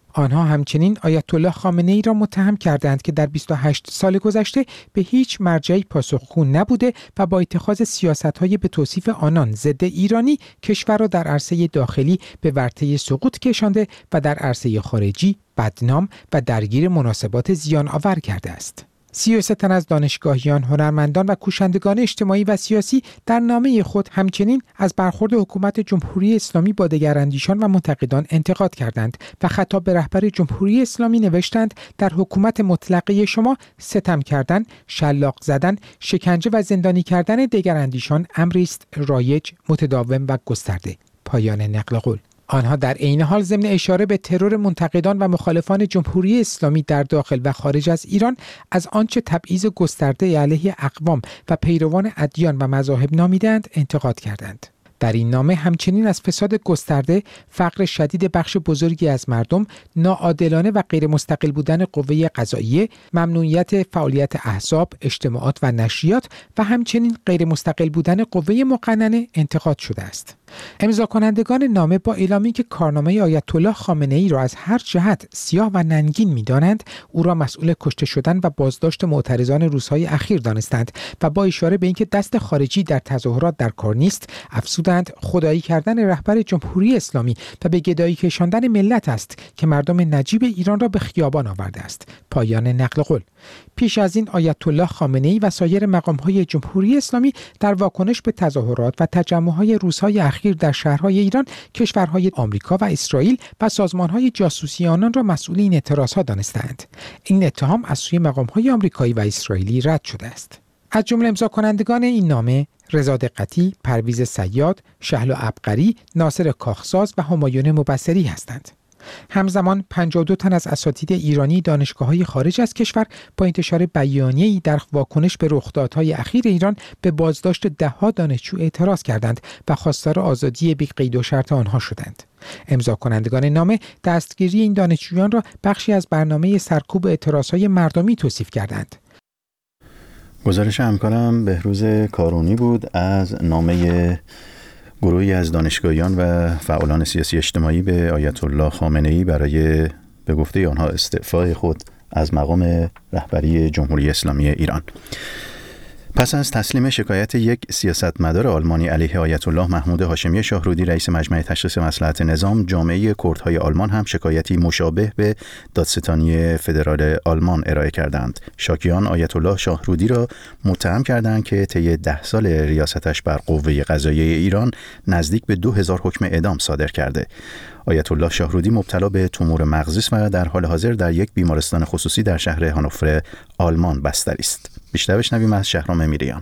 آنها همچنین آیت الله خامنه ای را متهم کردند که در 28 سال گذشته به هیچ مرجعی پاسخگو نبوده و با اتخاذ سیاست‌های به توصیف آنان ضد ایرانی کشور را در عرصه داخلی به ورطه سقوط کشانده و در عرصه خارجی بدنام و درگیر مناسبات زیان آور کرده است. 33 تن از دانشگاهیان، هنرمندان و کوشندگان اجتماعی و سیاسی در نامه خود همچنین از برخورد حکومت جمهوری اسلامی با دگراندیشان و منتقدان انتقاد کردند و خطاب به رهبر جمهوری اسلامی نوشتند در حکومت مطلقه شما ستم کردن، شلاق زدن، شکنجه و زندانی کردن دگراندیشان امری است رایج، متداوم و گسترده. پایان نقل قول. آنها در عین حال ضمن اشاره به ترور منتقدان و مخالفان جمهوری اسلامی در داخل و خارج از ایران از آنچه تبعیض گسترده علیه اقوام و پیروان ادیان و مذاهب نامیدند انتقاد کردند. در این نامه همچنین از فساد گسترده، فقر شدید بخش بزرگی از مردم، ناعادلانه و غیر مستقل بودن قوه قضاییه، ممنوعیت فعالیت احزاب، اجتماعات و نشریات و همچنین غیر مستقل بودن قوه مقننه انتقاد شده است. امضا کنندگان نامه با اعلامی که کارنامه آیت الله خامنه ای را از هر جهت سیاه و ننگین می‌دانند، او را مسئول کشته شدن و بازداشت معترضان روزهای اخیر دانستند و با اشاره به اینکه دست خارجی در تظاهرات در کار نیست، افزودند خدایی کردن رهبر جمهوری اسلامی و به گدایی کشاندن ملت است که مردم نجیب ایران را به خیابان آورده است. پایان نقل قول. پیش از این آیت الله خامنه ای و سایر مقام‌های جمهوری اسلامی در واکنش به تظاهرات و تجمع‌های روزهای اخیر در شهرهای ایران کشورهای آمریکا و اسرائیل و سازمان‌های جاسوسی آنان را مسئول این اعتراضها دانستند. این اتهام از سوی مقام‌های آمریکایی و اسرائیلی رد شده است. از جمله امضا کنندگان این نامه رضا دقتی، پرویز صیاد، شهلا عبقری، ناصر کاخساز و همایون مبصری هستند. همزمان 52 تن از اساتید ایرانی دانشگاه‌های خارج از کشور با انتشار بیانیه‌ای در واکنش به رخدادهای اخیر ایران به بازداشت ده‌ها دانشجو اعتراض کردند و خواستار آزادی بی قید و شرط آنها شدند. امضا کنندگان نامه دستگیری این دانشجویان را بخشی از برنامه سرکوب اعتراضهای مردمی توصیف کردند. گزارش همکارم بهروز کارونی بود از نامه گروهی از دانشگاهیان و فعالان سیاسی اجتماعی به آیت الله خامنه ای برای به گفته آنها استعفای خود از مقام رهبری جمهوری اسلامی ایران. پس از تسلیم شکایت یک سیاستمدار آلمانی علیه آیت الله محمود هاشمی شاهرودی رئیس مجمع تشخیص مصلحت نظام، جامعه کردهای آلمان هم شکایتی مشابه به دادستانی فدرال آلمان ارائه کردند. شاکیان آیت الله شاهرودی را متهم کردند که طی 10 سال ریاستش بر قوه قضاییه ایران نزدیک به 2000 حکم اعدام صادر کرده. آیت الله شاهرودی مبتلا به تومور مغزی است و در حال حاضر در یک بیمارستان خصوصی در شهر هانوفر آلمان بستری است. بیشتر بشنویم از شهرام میریان.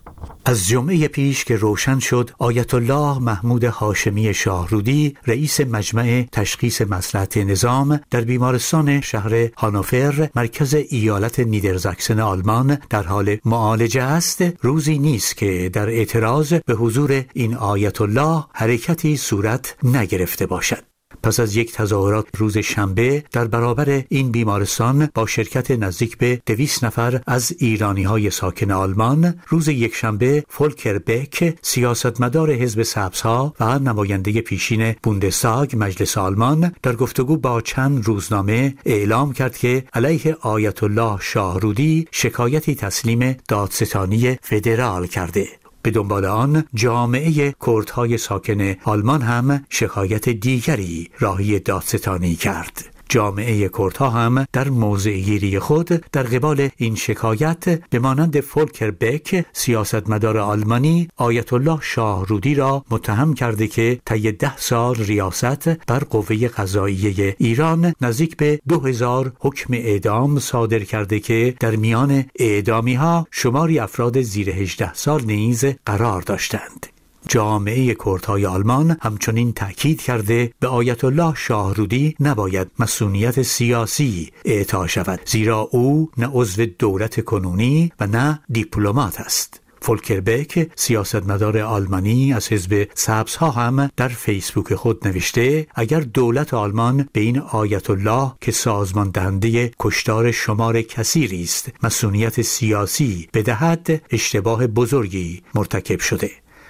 از جمعه پیش که روشن شد آیت الله محمود هاشمی شاهرودی رئیس مجمع تشخیص مصلحت نظام در بیمارستان شهر هانوفر مرکز ایالت نیدرزاکسن آلمان در حال معالجه است، روزی نیست که در اعتراض به حضور این آیت الله حرکتی صورت نگرفته باشد. پس از یک تظاهرات روز شنبه در برابر این بیمارستان با شرکت نزدیک به 200 نفر از ایرانی‌های ساکن آلمان، روز یکشنبه فولکر بک سیاستمدار حزب سبزها و نماینده پیشین بوندستاگ مجلس آلمان در گفتگو با چند روزنامه اعلام کرد که علیه آیت الله شاهرودی شکایتی تسلیم دادستانی فدرال کرده. به دنبال آن جامعه کردهای ساکن آلمان هم شکایت دیگری راهی دادستانی کرد. جامعه کردها هم در موضع‌گیری خود در قبال این شکایت به مانند فولکر بک سیاستمدار آلمانی آیت الله شاهرودی را متهم کرده که طی 10 سال ریاست بر قوه قضاییه ایران نزدیک به 2000 حکم اعدام صادر کرده که در میان اعدامی‌ها شماری افراد زیر 18 سال نیز قرار داشتند. جامعه کردهای آلمان همچنین تأکید کرده به آیت الله شاهرودی نباید مسئولیت سیاسی اعطا شود، زیرا او نه عضو دولت کنونی و نه دیپلمات است. فولکر بک سیاستمدار آلمانی از حزب سبزها هم در فیسبوک خود نوشته اگر دولت آلمان به این آیت الله که سازمان دهنده کشتار شمار کثیری است مسئولیت سیاسی بدهد اشتباه بزرگی مرتکب شده.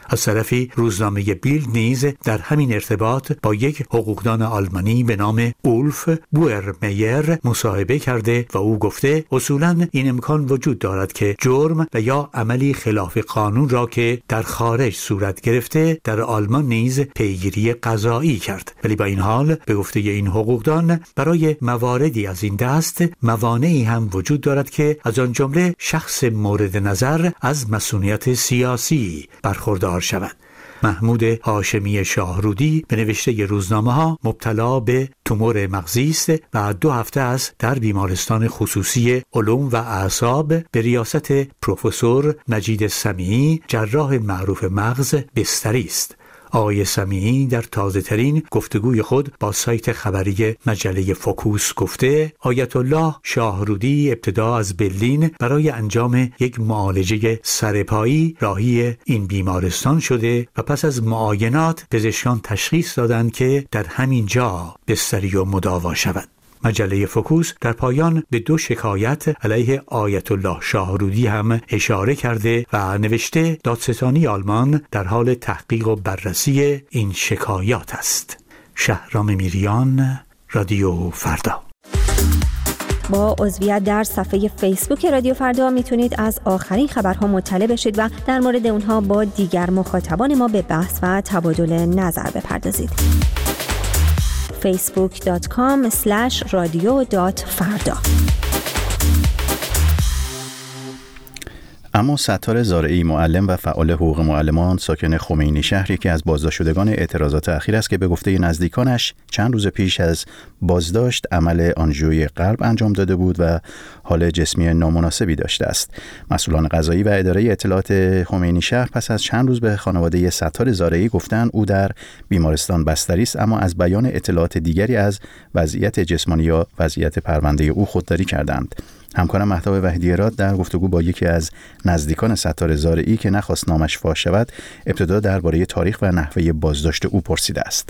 از طرفی روزنامه بیلد نیز در همین ارتباط با یک حقوقدان آلمانی به نام اولف بوئرمیر مصاحبه کرده و او گفته اصولاً این امکان وجود دارد که جرم و یا عملی خلاف قانون را که در خارج صورت گرفته در آلمان نیز پیگیری قضایی کرد، ولی با این حال به گفته این حقوقدان برای مواردی از این دست موانعی هم وجود دارد که از آن جمله شخص مورد نظر از مسئولیت سیاسی برخوردار شود. محمود هاشمی شاهرودی به نوشته روزنامه‌ها مبتلا به تومور مغزی است و 2 هفته است در بیمارستان خصوصی علوم و اعصاب به ریاست پروفسور مجید سمیعی جراح معروف مغز بستری است. آقای سمیعی در تازه ترین گفتگوی خود با سایت خبری مجله فوکوس گفته آیت الله شاهرودی ابتدا از برلین برای انجام یک معالجه سرپایی راهی این بیمارستان شده و پس از معاینات پزشکان تشخیص دادند که در همین جا بستری و مداوا شود. مجله فوکوس در پایان به 2 شکایت علیه آیت الله شاهرودی هم اشاره کرده و نوشته دادستانی آلمان در حال تحقیق و بررسی این شکایات است. شهرام میریان، رادیو فردا. با عضویت در صفحه فیسبوک رادیو فردا میتونید از آخرین خبرها مطلع بشید و در مورد اونها با دیگر مخاطبان ما به بحث و تبادل نظر بپردازید. facebook.com/radio.farda. اما ستار زارعی، معلم و فعال حقوق معلمان ساکن خمینی شهر، یکی از بازداشت شدگان اعتراضات اخیر است که به گفته نزدیکانش چند روز پیش از بازداشت عمل آنژیوی قلب انجام داده بود و حال جسمی نامناسبی داشته است. مسئولان قضایی و اداره اطلاعات خمینی شهر پس از چند روز به خانواده ستار زارعی گفتند او در بیمارستان بستری است، اما از بیان اطلاعات دیگری از وضعیت جسمانی یا وضعیت پرونده او خودداری کردند. همکارم مهتاب وحیدی‌راد در گفتگو با یکی از نزدیکان ستار زارعی که نخواست نامش فاش شود ابتدا درباره تاریخ و نحوه بازداشت او پرسیده است.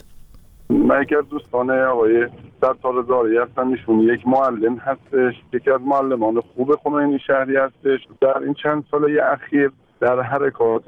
من یکی از دوستان آقای ستار زارعی هستم. ایشون یک معلم هستش، یکی از معلمان خوب خمینی شهری هستش. در این چند ساله اخیر در حرکات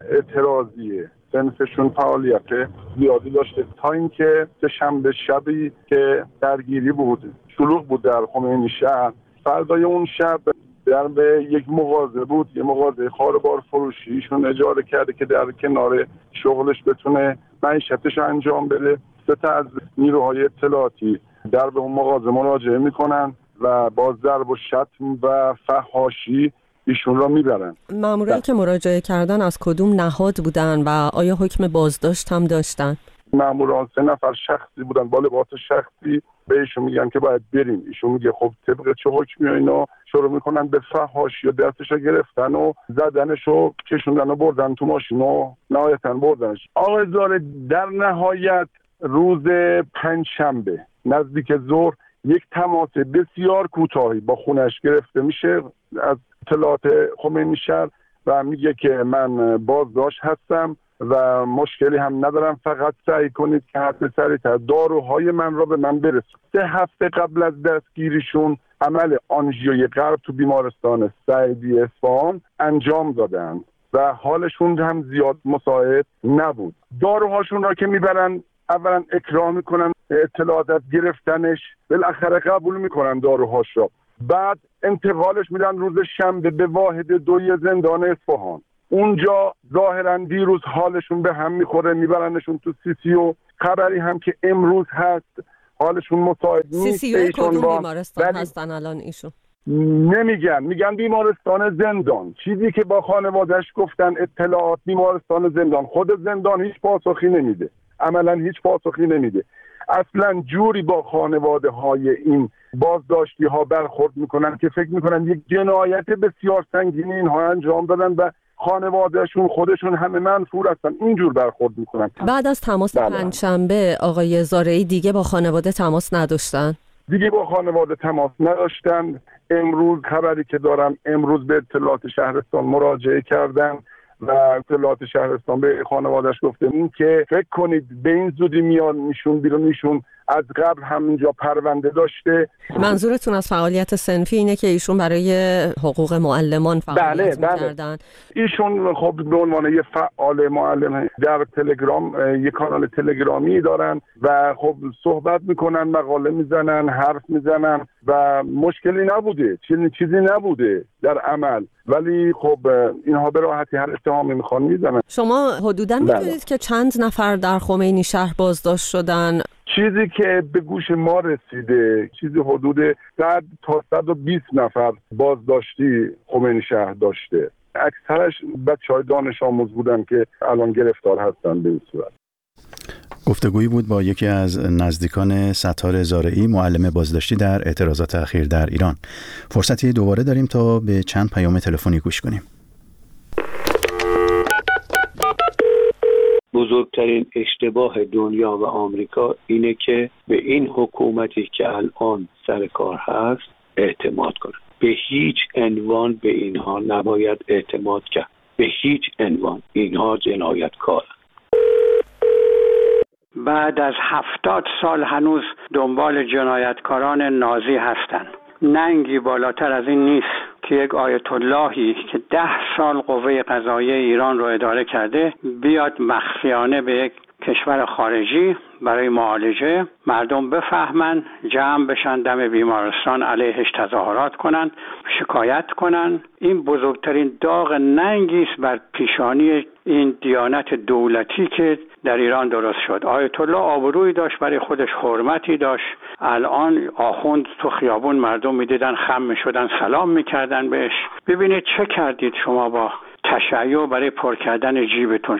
اعتراضی صنفشون فعالیت زیادی داشته تا اینکه شنبه شبی که درگیری بود، شلوغ بود در خمینی شهر، فردای اون شب در به یک مغازه بود، یه مغازه خاربار فروشی ایشون اجاره کرده که در کنار شغلش بتونه معیشتش انجام بده. 3 از نیروهای اطلاعاتی در به اون مغازه مراجعه میکنن و با ضرب و شتم و فحاشی ایشون را میبرن. مامورایی که مراجعه کردن از کدوم نهاد بودن و آیا حکم بازداشت هم داشتن؟ ماموران 3 نفر شخصی بودن با لباس شخصی. به ایشون میگن که باید بریم، ایشون میگه خب طبق چه حکمی اینا شروع میکنن به فحاشی و دستشو گرفتن و زدنش و کشوندن و بردن تو ماشین و نهایتاً بردنش. آقای زاره در نهایت روز 5 شنبه نزدیک ظهر یک تماس بسیار کوتاهی با خونش گرفته میشه از اطلاعات خمینی شهر و میگه که من بازداشت هستم و مشکلی هم ندارم، فقط سعی کنید که حتی سریعتر داروهای من را به من برسونید. 3 هفته قبل از دستگیریشون عمل آنژیوی قلب تو بیمارستان سعیدی اصفهان انجام دادن و حالشون هم زیاد مساعد نبود. داروهاشون را که میبرن اولا اکراه میکنن، اطلاعات از گرفتنش بالاخره قبول میکنن داروهاش را، بعد انتقالش میدن روز شنبه به واحد 2 زندان اصفهان. اونجا ظاهرا دیروز حالشون به هم میخوره، میبرنشون تو CCU. خبری هم که امروز هست حالشون مساعد نیست. CCU کدوم بیمارستان هستن الان ایشون؟ نمیگن، میگن بیمارستان زندان. چیزی که با خانواده‌اش گفتن اطلاعات بیمارستان زندان، خود زندان هیچ پاسخی نمیده، عملا هیچ پاسخی نمیده. اصلا جوری با خانواده های این بازداشتی ها برخورد میکنن که فکر میکنن یک جنایت بسیار سنگینی اینها انجام دادن و خانوادهشون خودشون همه منفور هستن. اینجور برخورد میکنن. بعد از تماس 5 شنبه آقای زارعی دیگه با خانواده تماس نداشتن؟ دیگه با خانواده تماس نداشتن. امروز خبری که دارم، امروز به اطلاعات شهرستان مراجعه کردن و اطلاعات شهرستان به خانوادهش گفته این که فکر کنید به این زودی میان میشون بیرون، میشون از قبل همینجا پرونده داشته. منظورتون از فعالیت صنفی اینه که ایشون برای حقوق معلمان فعالیت می‌کردن؟ ایشون خب به عنوان یه فعال معلم در تلگرام یه کانال تلگرامی دارن و خب صحبت میکنن، مقاله میزنن، حرف میزنن و مشکلی نبوده، چیزی نبوده در عمل، ولی خب اینها به راحتی هر اتهامی میخوان میزنن. شما حدوداً میدونید که چند نفر در خمینی شهر بازداشت شدن؟ چیزی که به گوش ما رسیده چیزی حدود 100 تا 120 نفر بازداشتی خمینی شهر داشته. اکثرش بچه‌های دانش آموز بودن که الان گرفتار هستن به این صورت. گفتگویی بود با یکی از نزدیکان ستار زارعی، معلم بازداشتی در اعتراضات اخیر در ایران. فرصتی دوباره داریم تا به چند پیام تلفنی گوش کنیم. بزرگترین اشتباه دنیا و آمریکا اینه که به این حکومتی که الان سر کار هست اعتماد کنه. به هیچ عنوان به اینها نباید اعتماد کرد. به هیچ عنوان. اینها جنایتکارن. بعد از 70 سال هنوز دنبال جنایتکاران نازی هستند. ننگی بالاتر از این نیست که یک آیت اللهی که 10 سال قوه قضاییه ایران رو اداره کرده بیاد مخفیانه به یک کشور خارجی برای معالجه، مردم بفهمن، جمع بشن دم بیمارستان، علیهش تظاهرات کنن، شکایت کنن. این بزرگترین داغ ننگی است بر پیشانی این دیانت دولتی که در ایران درست شد. آیت الله آبرویی داشت، برای خودش حرمتی داشت. الان آخوند تو خیابون مردم میدیدن، خم میشدن، سلام میکردن بهش. ببینید چه کردید شما با تشیع برای پر کردن جیبتون.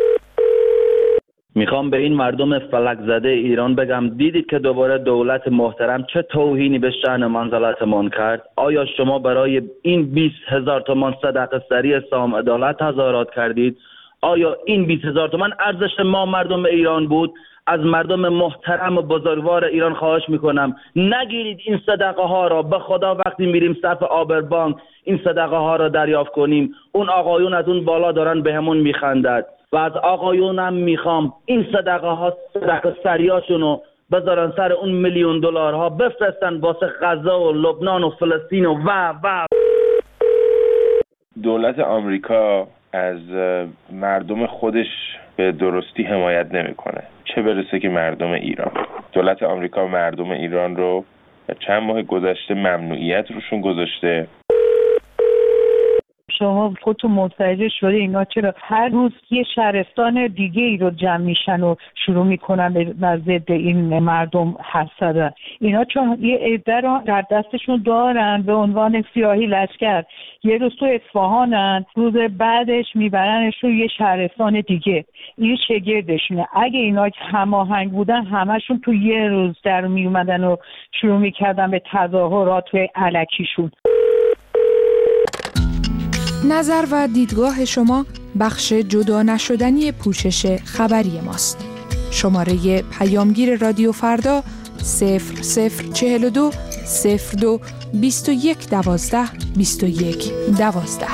میخوام به این مردم فلک زده ایران بگم، دیدید که دوباره دولت محترم چه توهینی به شأن منزلتمان کرد؟ آیا شما برای این 20,000 تومان صدقه سری سام عدالت تظاهرات کردید؟ آیا این 20,000 تومان ارزش ما مردم ایران بود؟ از مردم محترم و بزرگوار ایران خواهش میکنم نگیرید این صدقه ها را. به خدا وقتی میریم صف آبربانک این صدقه ها را دریافت کنیم، اون آقایون از اون بالا دارن به همون میخندد و از آقایونم میخوام این صدقه سریاشونو بذارن سر اون $1,000,000 بفرستن واسه غزه و لبنان و فلسطین و دولت آمریکا از مردم خودش به درستی حمایت نمیکنه، چه برسه که مردم ایران. دولت آمریکا مردم ایران رو چند ماه گذشته ممنوعیت روشون گذاشته. شما خودتون متوجه شده اینا چرا هر روز یه شهرستان دیگه ای رو جمع میشن و شروع میکنن به ضد این مردم حرف زدن؟ اینا چون یه عده رو در دستشون دارن به عنوان سیاهی لشکر، یه روز تو اصفهانن، روز بعدش میبرنش رو یه شهرستان دیگه. این شگردشونه. اگه اینا هماهنگ بودن همشون تو یه روز در میومدن و شروع میکردن به تظاهرات الکیشون. نظر و دیدگاه شما بخش جدا نشدنی پوشش خبری ماست. شماره پیامگیر رادیو فردا 0042 02 21 12 21 12.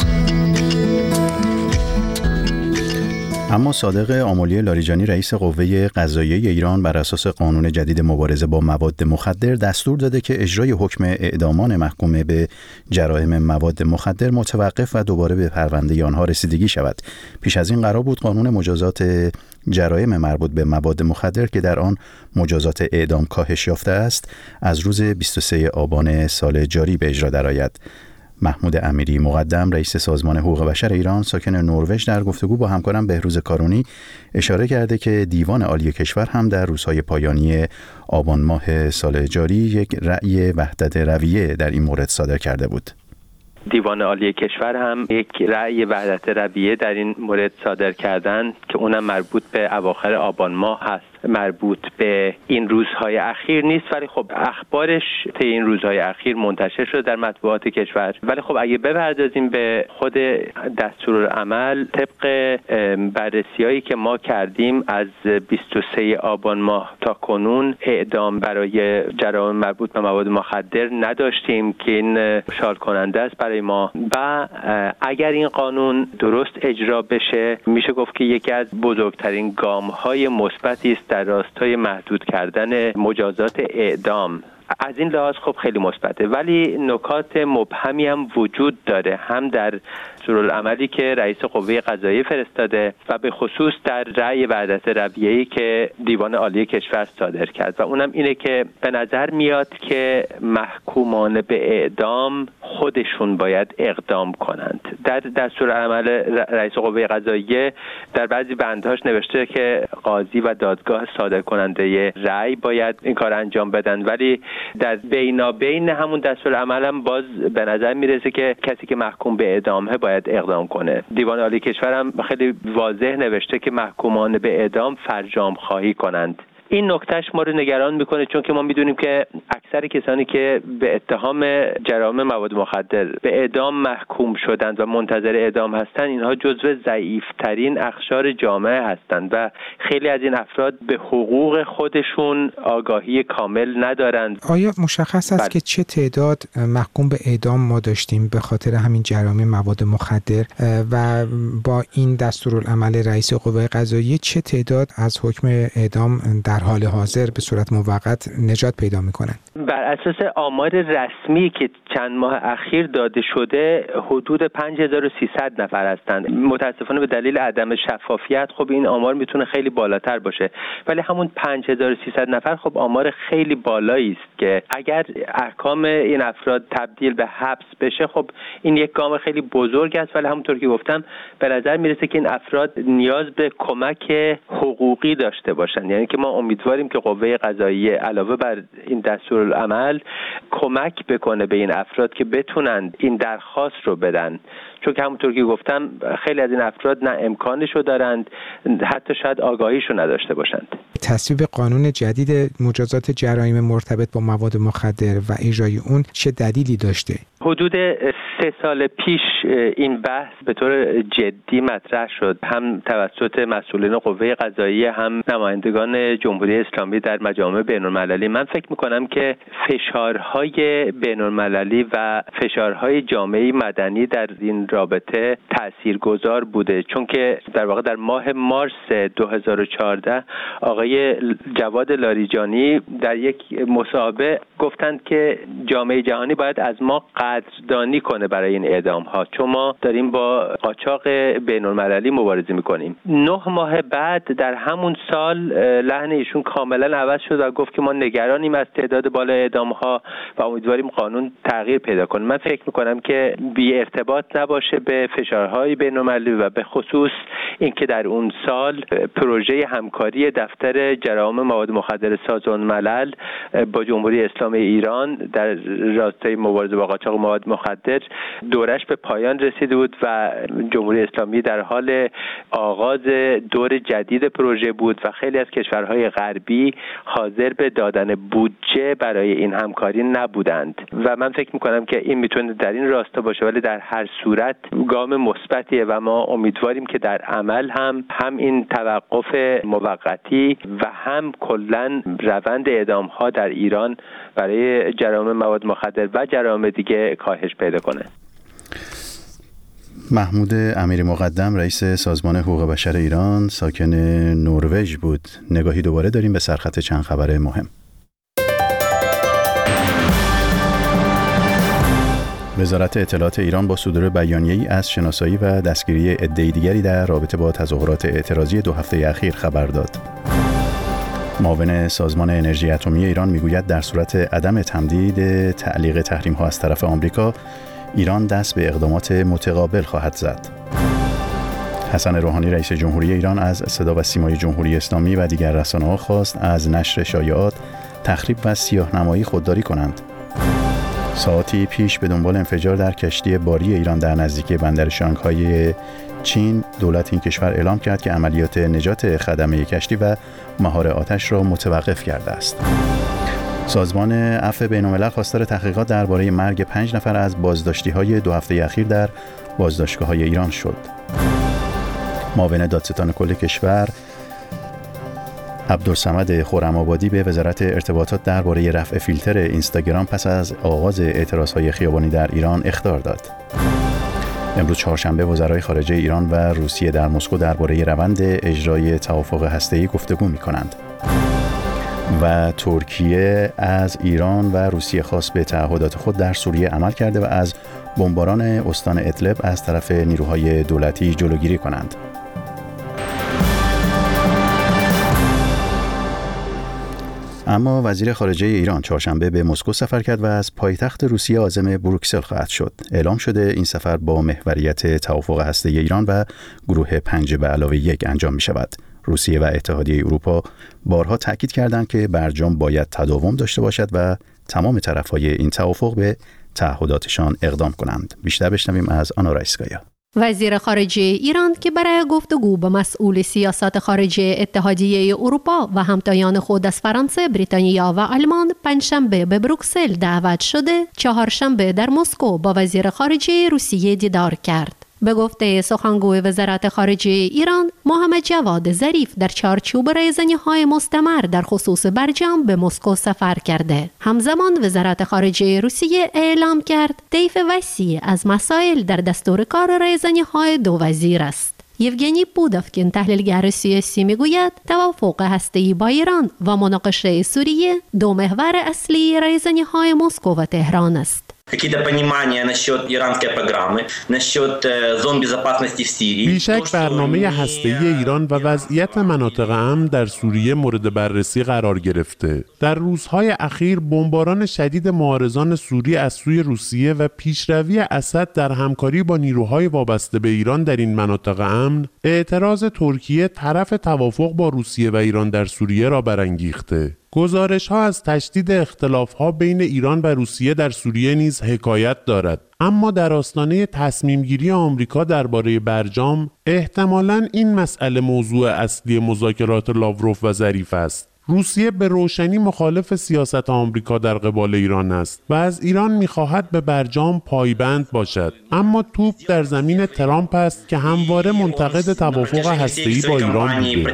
اما صادق آملی لاریجانی رئیس قوه قضاییه ایران بر اساس قانون جدید مبارزه با مواد مخدر دستور داده که اجرای حکم اعدامان محکوم به جرایم مواد مخدر متوقف و دوباره به پرونده آنها رسیدگی شود. پیش از این قرار بود قانون مجازات جرایم مربوط به مواد مخدر که در آن مجازات اعدام کاهش یافته است از روز 23 آبان سال جاری به اجرا درآید. محمود امیری مقدم رئیس سازمان حقوق بشر ایران ساکن نروژ در گفتگو با همکارم بهروز کارونی اشاره کرده که دیوان عالی کشور هم در روزهای پایانی آبان ماه سال جاری یک رأی وحدت رویه در این مورد صادر کرده بود. دیوان عالی کشور هم یک رأی وحدت رویه در این مورد صادر کردن که اونم مربوط به اواخر آبان ماه هست، مربوط به این روزهای اخیر نیست، ولی خب اخبارش طی این روزهای اخیر منتشر شده در مطبوعات کشور. ولی خب اگه بپردازیم به خود دستورالعمل، طبق بررسی‌هایی که ما کردیم از 23 آبان ماه تا کنون اعدام برای جرایم مربوط به مواد مخدر نداشتیم که این خوشحال کننده است برای ما. و اگر این قانون درست اجرا بشه میشه گفت که یکی از بزرگترین گام‌های مثبتی است در راستای محدود کردن مجازات اعدام از این لحاظ خب خیلی مثبته، ولی نکات مبهمی هم وجود داره، هم در دستورالعملی که رئیس قوه قضاییه فرستاده و به خصوص در رأی وحدت رویه‌ای که دیوان عالی کشور صادر کرد و اونم اینه که به نظر میاد که محکومان به اعدام خودشون باید اقدام کنند. در دستورالعمل رئیس قوه قضاییه در بعضی بندهاش نوشته که قاضی و دادگاه صادر کننده رأی باید این کار انجام بدن، ولی در بینابین همون دستورالعمل هم باز به نظر میرسه که کسی که محکوم به اعدامه باید اقدام کنه. دیوان عالی کشور هم خیلی واضح نوشته که محکومان به اعدام فرجام خواهی کنند. این نکتهش ما رو نگران میکنه، چون که ما میدونیم که اکثر کسانی که به اتهام جرائم مواد مخدر به اعدام محکوم شدند و منتظر اعدام هستند، اینها جزو ضعیف‌ترین اقشار جامعه هستند و خیلی از این افراد به حقوق خودشون آگاهی کامل ندارند. آیا مشخص است که چه تعداد محکوم به اعدام ما داشتیم به خاطر همین جرائم مواد مخدر و با این دستورالعمل رئیس قوه قضاییه چه تعداد از حکم اعدام در حال حاضر به صورت موقت نجات پیدا میکنن؟ بر اساس آمار رسمی که چند ماه اخیر داده شده حدود 5300 نفر هستند. متاسفانه به دلیل عدم شفافیت خب این آمار میتونه خیلی بالاتر باشه، ولی همون 5300 نفر خب آمار خیلی بالایی است که اگر احکام این افراد تبدیل به حبس بشه خب این یک گام خیلی بزرگ است، ولی همونطور که گفتم به نظر میرسه که این افراد نیاز به کمک حقوقی داشته باشن، یعنی که ما امیدواریم که قوه قضاییه علاوه بر این دستورالعمل کمک بکنه به این افراد که بتونن این درخواست رو بدن، چون که همونطور که گفتم خیلی از این افراد نه امکانشو دارند، حتی شاید آگاهیشو نداشته باشند. تصویب قانون جدید مجازات جرایم مرتبط با مواد مخدر و اجرای اون چه دلیلی داشته؟ حدود 3 سال پیش این بحث به طور جدی مطرح شد، هم توسط مسئولین قوه قضاییه هم نمایندگان جمهوری اسلامی در مجامع بین‌المللی. من فکر می‌کنم که فشارهای بین‌المللی و فشارهای جامعه مدنی در این رابطه تاثیرگذار بوده، چون که در واقع در ماه مارس 2014 آقای جواد لاریجانی در یک مصاحبه گفتند که جامعه جهانی باید از ما قدردانی کنه برای این اعدام ها، چون ما داریم با قاچاق بین‌المللی مبارزه میکنیم. 9 ماه بعد در همون سال لحن ایشون کاملا عوض شد و گفت که ما نگرانیم از تعداد بالای اعدام ها و امیدواریم قانون تغییر پیدا کنه. من فکر میکنم که بی ارتباط نباشه به فشارهای بین‌المللی و به خصوص اینکه در اون سال پروژه همکاری دفتر جرائم مواد مخدر سازمان ملل با جمهوری اسلامی ایران در راستای مبارزه با قاچاق مواد مخدر دورش به پایان رسیده بود و جمهوری اسلامی در حال آغاز دور جدید پروژه بود و خیلی از کشورهای غربی حاضر به دادن بودجه برای این همکاری نبودند و من فکر میکنم که این میتونه در این راستا باشه، ولی در هر صورت گام مثبتیه و ما امیدواریم که در عمل هم این توقف موقتی و هم کلاً روند اعدام ها در ایران برای جرائم مواد مخدر و جرائم دیگه کاهش پیدا کنه. محمود امیری مقدم رئیس سازمان حقوق بشر ایران ساکن نروژ بود. نگاهی دوباره داریم به سرخط چند خبر مهم. وزارت اطلاعات ایران با صدور بیانیه‌ای از شناسایی و دستگیری عده‌ای دیگری در رابطه با تظاهرات اعتراضی 2 هفته اخیر خبر داد. معاون سازمان انرژی اتمی ایران میگوید در صورت عدم تمدید تعلیق تحریم‌ها از طرف آمریکا، ایران دست به اقدامات متقابل خواهد زد. حسن روحانی رئیس جمهوری ایران از صدا و سیمای جمهوری اسلامی و دیگر رسانه‌ها خواست از نشر شایعات، تخریب و سیاه‌نمایی خودداری کنند. ساعتی پیش به دنبال انفجار در کشتی باری ایران در نزدیکی بندر شانگهای چین، دولت این کشور اعلام کرد که عملیات نجات خدمه کشتی و مهار آتش را متوقف کرده است. سازمان عفو بین‌الملل خواستار تحقیقات درباره مرگ 5 نفر از بازداشتی‌های 2 هفته اخیر در بازداشتگاه‌های ایران شد. معاون دادستان کل کشور عبدالصمد خرم‌آبادی به وزارت ارتباطات درباره رفع فیلتر اینستاگرام پس از آغاز اعتراض‌های خیابانی در ایران اخطار داد. امروز چهارشنبه وزرای خارجه ایران و روسیه در مسکو درباره روند اجرای توافق هسته‌ای گفتگو می‌کنند. و ترکیه از ایران و روسیه خواست به تعهدات خود در سوریه عمل کرده و از بمباران استان ادلب از طرف نیروهای دولتی جلوگیری کنند. اما وزیر خارجه ایران چهارشنبه به مسکو سفر کرد و از پایتخت روسیه عازم بروکسل خواهد شد. اعلام شده این سفر با محوریت توافق هسته‌ای ایران و گروه 5+1 انجام می شود. روسیه و اتحادیه اروپا بارها تاکید کردند که برجام باید تداوم داشته باشد و تمام طرف‌های این توافق به تعهداتشان اقدام کنند. بیشتر بشنویم از آنا رایسکایا. وزیر خارجه ایران که برای گفتگو با مسئول سیاست خارجه اتحادیه اروپا و همتایان خود از فرانسه، بریتانیا و آلمان پنجشنبه به بروکسل دعوت شده، چهارشنبه در مسکو با وزیر خارجه روسیه دیدار کرد. به گفته سخنگوی وزارت خارجه ایران محمد جواد ظریف در چارچوب رایزنی‌های مستمر در خصوص برجام به مسکو سفر کرده. همزمان وزارت خارجه روسیه اعلام کرد طیف وسیع از مسائل در دستور کار رایزنی‌های دو وزیر است. یوگنی پودافکین تحلیلگر سیاسی میگوید توافق هسته‌ای با ایران و مناقشه سوریه دو محور اصلی رایزنی‌های مسکو و تهران است. بیشک برنامه هسته‌ای ایران و وضعیت مناطق امن در سوریه مورد بررسی قرار گرفته. در روزهای اخیر بمباران شدید معارضان سوری از سوی روسیه و پیشروی اسد در همکاری با نیروهای وابسته به ایران در این مناطق امن، اعتراض ترکیه طرف توافق با روسیه و ایران در سوریه را برانگیخته. گزارش‌ها از تشدید اختلاف‌ها بین ایران و روسیه در سوریه نیز حکایت دارد. اما در آستانه تصمیم‌گیری آمریکا درباره برجام، احتمالاً این مسئله موضوع اصلی مذاکرات لاوروف و ظریف است. روسیه به روشنی مخالف سیاست آمریکا در قبال ایران است و از ایران می‌خواهد به برجام پایبند باشد. اما توپ در زمین ترامپ است که همواره منتقد توافق هسته‌ای با ایران بوده.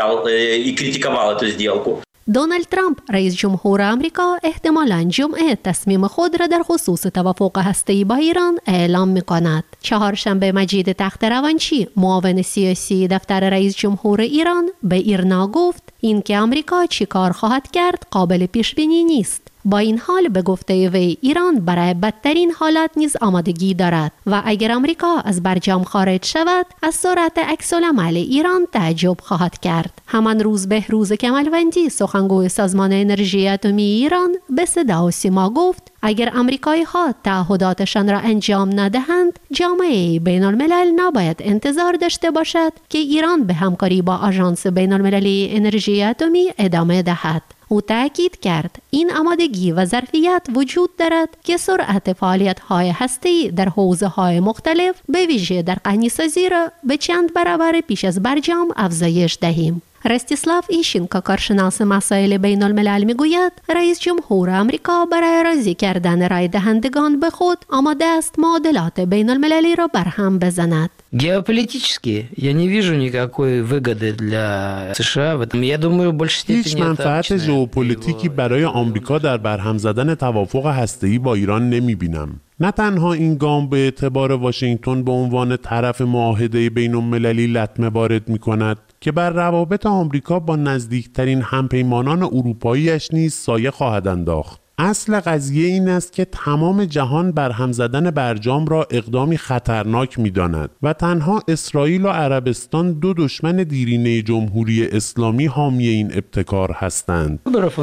دونالد ترامپ رئیس جمهور آمریکا احتمالاً جمعه تصمیم خود را در خصوص توافق هسته‌ای با ایران اعلام می‌کند. چهارشنبه مجید تخت‌روانچی، معاون سیاسی دفتر رئیس جمهور ایران، به ایرنا گفت اینکه آمریکا چی کار خواهد کرد قابل پیش‌بینی نیست. با این حال به گفته وی ایران برای بدترین حالت نیز آمادگی دارد و اگر آمریکا از برجام خارج شود از سرعت عکس‌العمل ایران تعجب خواهد کرد. همان روز بهروز کمالوندی، سخنگوی سازمان انرژی اتمی ایران، به صدا و سیما گفت اگر آمریکایی‌ها تعهداتشان را انجام ندهند، جامعه بین‌الملل نباید انتظار داشته باشد که ایران به همکاری با آژانس بین‌المللی انرژی اتمی ادامه دهد. او تأکید کرد این آمادگی و ظرفیت وجود دارد که سرعت فعالیت‌های هسته‌ای در حوزه‌های مختلف به ویژه در غنی‌سازی را به چند برابر پیش از برجام افزایش دهیم. رستیسلاو ایشینکا، کارشناس مسائل بین الملل، میگوید رئیس جمهور آمریکا برای راضی کردن رای دهندگان به خود آماده است معادلات بین المللی را برهم بزند. Геополитически я не вижу никакой выгоды для США в этом. Я думаю, больше степени هیچ منفعت ژئوپلیتیکی برای آمریکا در برهم زدن توافق هسته‌ای با ایران نمی‌بینم. نه تنها این گام به اعتبار واشنگتن به عنوان طرف معاهده بین‌المللی لطمه وارد می‌کند که بر روابط آمریکا با نزدیکترین همپیمانان اروپایی‌اش نیز سایه خواهد انداخت. اصل قضیه این است که تمام جهان برهم زدن برجام را اقدامی خطرناک می‌داند و تنها اسرائیل و عربستان، دو دشمن دیرینه جمهوری اسلامی، حامی این ابتکار هستند.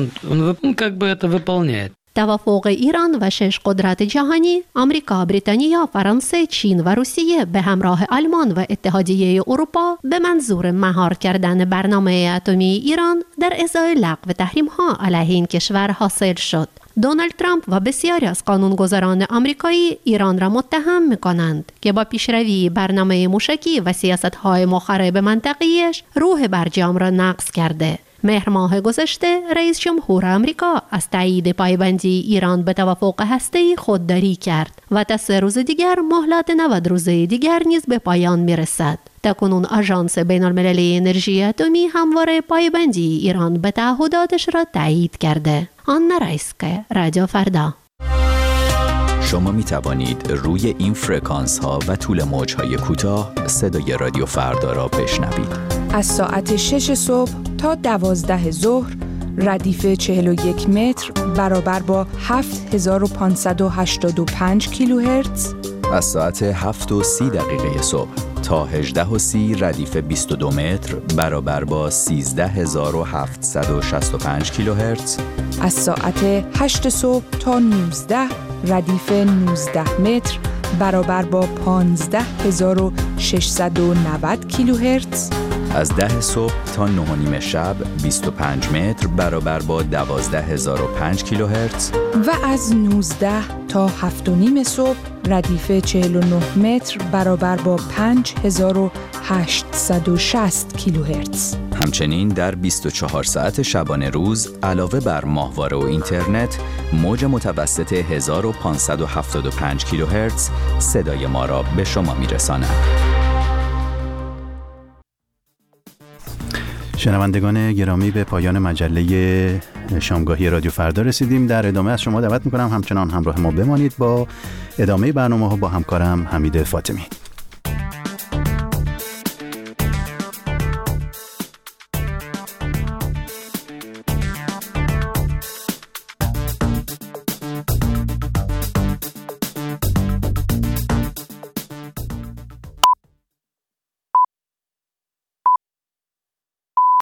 توافق ایران و 6 قدرت جهانی، آمریکا، بریتانیا، فرانسه، چین و روسیه به همراه آلمان و اتحادیه اروپا به منظور مهار کردن برنامه اتمی ایران در ازای لغو تحریم‌ها علیه این کشور حاصل شد. دونالد ترامپ و بسیاری از قانونگذاران آمریکایی ایران را متهم می‌کنند که با پیشروی برنامه موشکی و سیاست‌های مخرب منطقه‌ایش روح برجام را نقض کرده. مهر ماه گذشته رئیس جمهور آمریکا از تایید پایبندی ایران به توافق هسته‌ای خودداری کرد و تا 3 روز دیگر مهلت 90 روزه دیگر نیز به پایان می‌رسد. تاکنون آژانس بین‌المللی انرژی اتمی همواره پایبندی ایران به تعهداتش را تایید کرده. آنا رایسکایا، رادیو فردا. شما می توانید روی این فرکانس ها و طول موج های کوتاه صدای رادیو فردا را بشنوید. از ساعت 6 صبح تا 12 ظهر ردیف 41 متر برابر با 7585 کیلوهرتز. از ساعت 7:30 صبح تا 18:30 ردیف 22 متر برابر با 13765 کیلوهرتز. از ساعت 8 صبح تا 19 ردیف 19 متر برابر با 15690 کیلوهرتز. از 10 صبح تا 9:30 شب 25 متر برابر با 12005 کیلوهرتز. و از 19 تا 7:30 صبح ردیف 49 متر برابر با 5860 کیلوهرتز. همچنین در 24 ساعت شبانه روز علاوه بر ماهواره و اینترنت، موج متوسط 1575 کیلوهرتز صدای ما را به شما میرساند. شنوندگان گرامی، به پایان مجله شامگاهی رادیو فردا رسیدیم. در ادامه از شما دعوت میکنم همچنان همراه ما بمانید با ادامه برنامه‌ها با همکارم حمید فاطمی.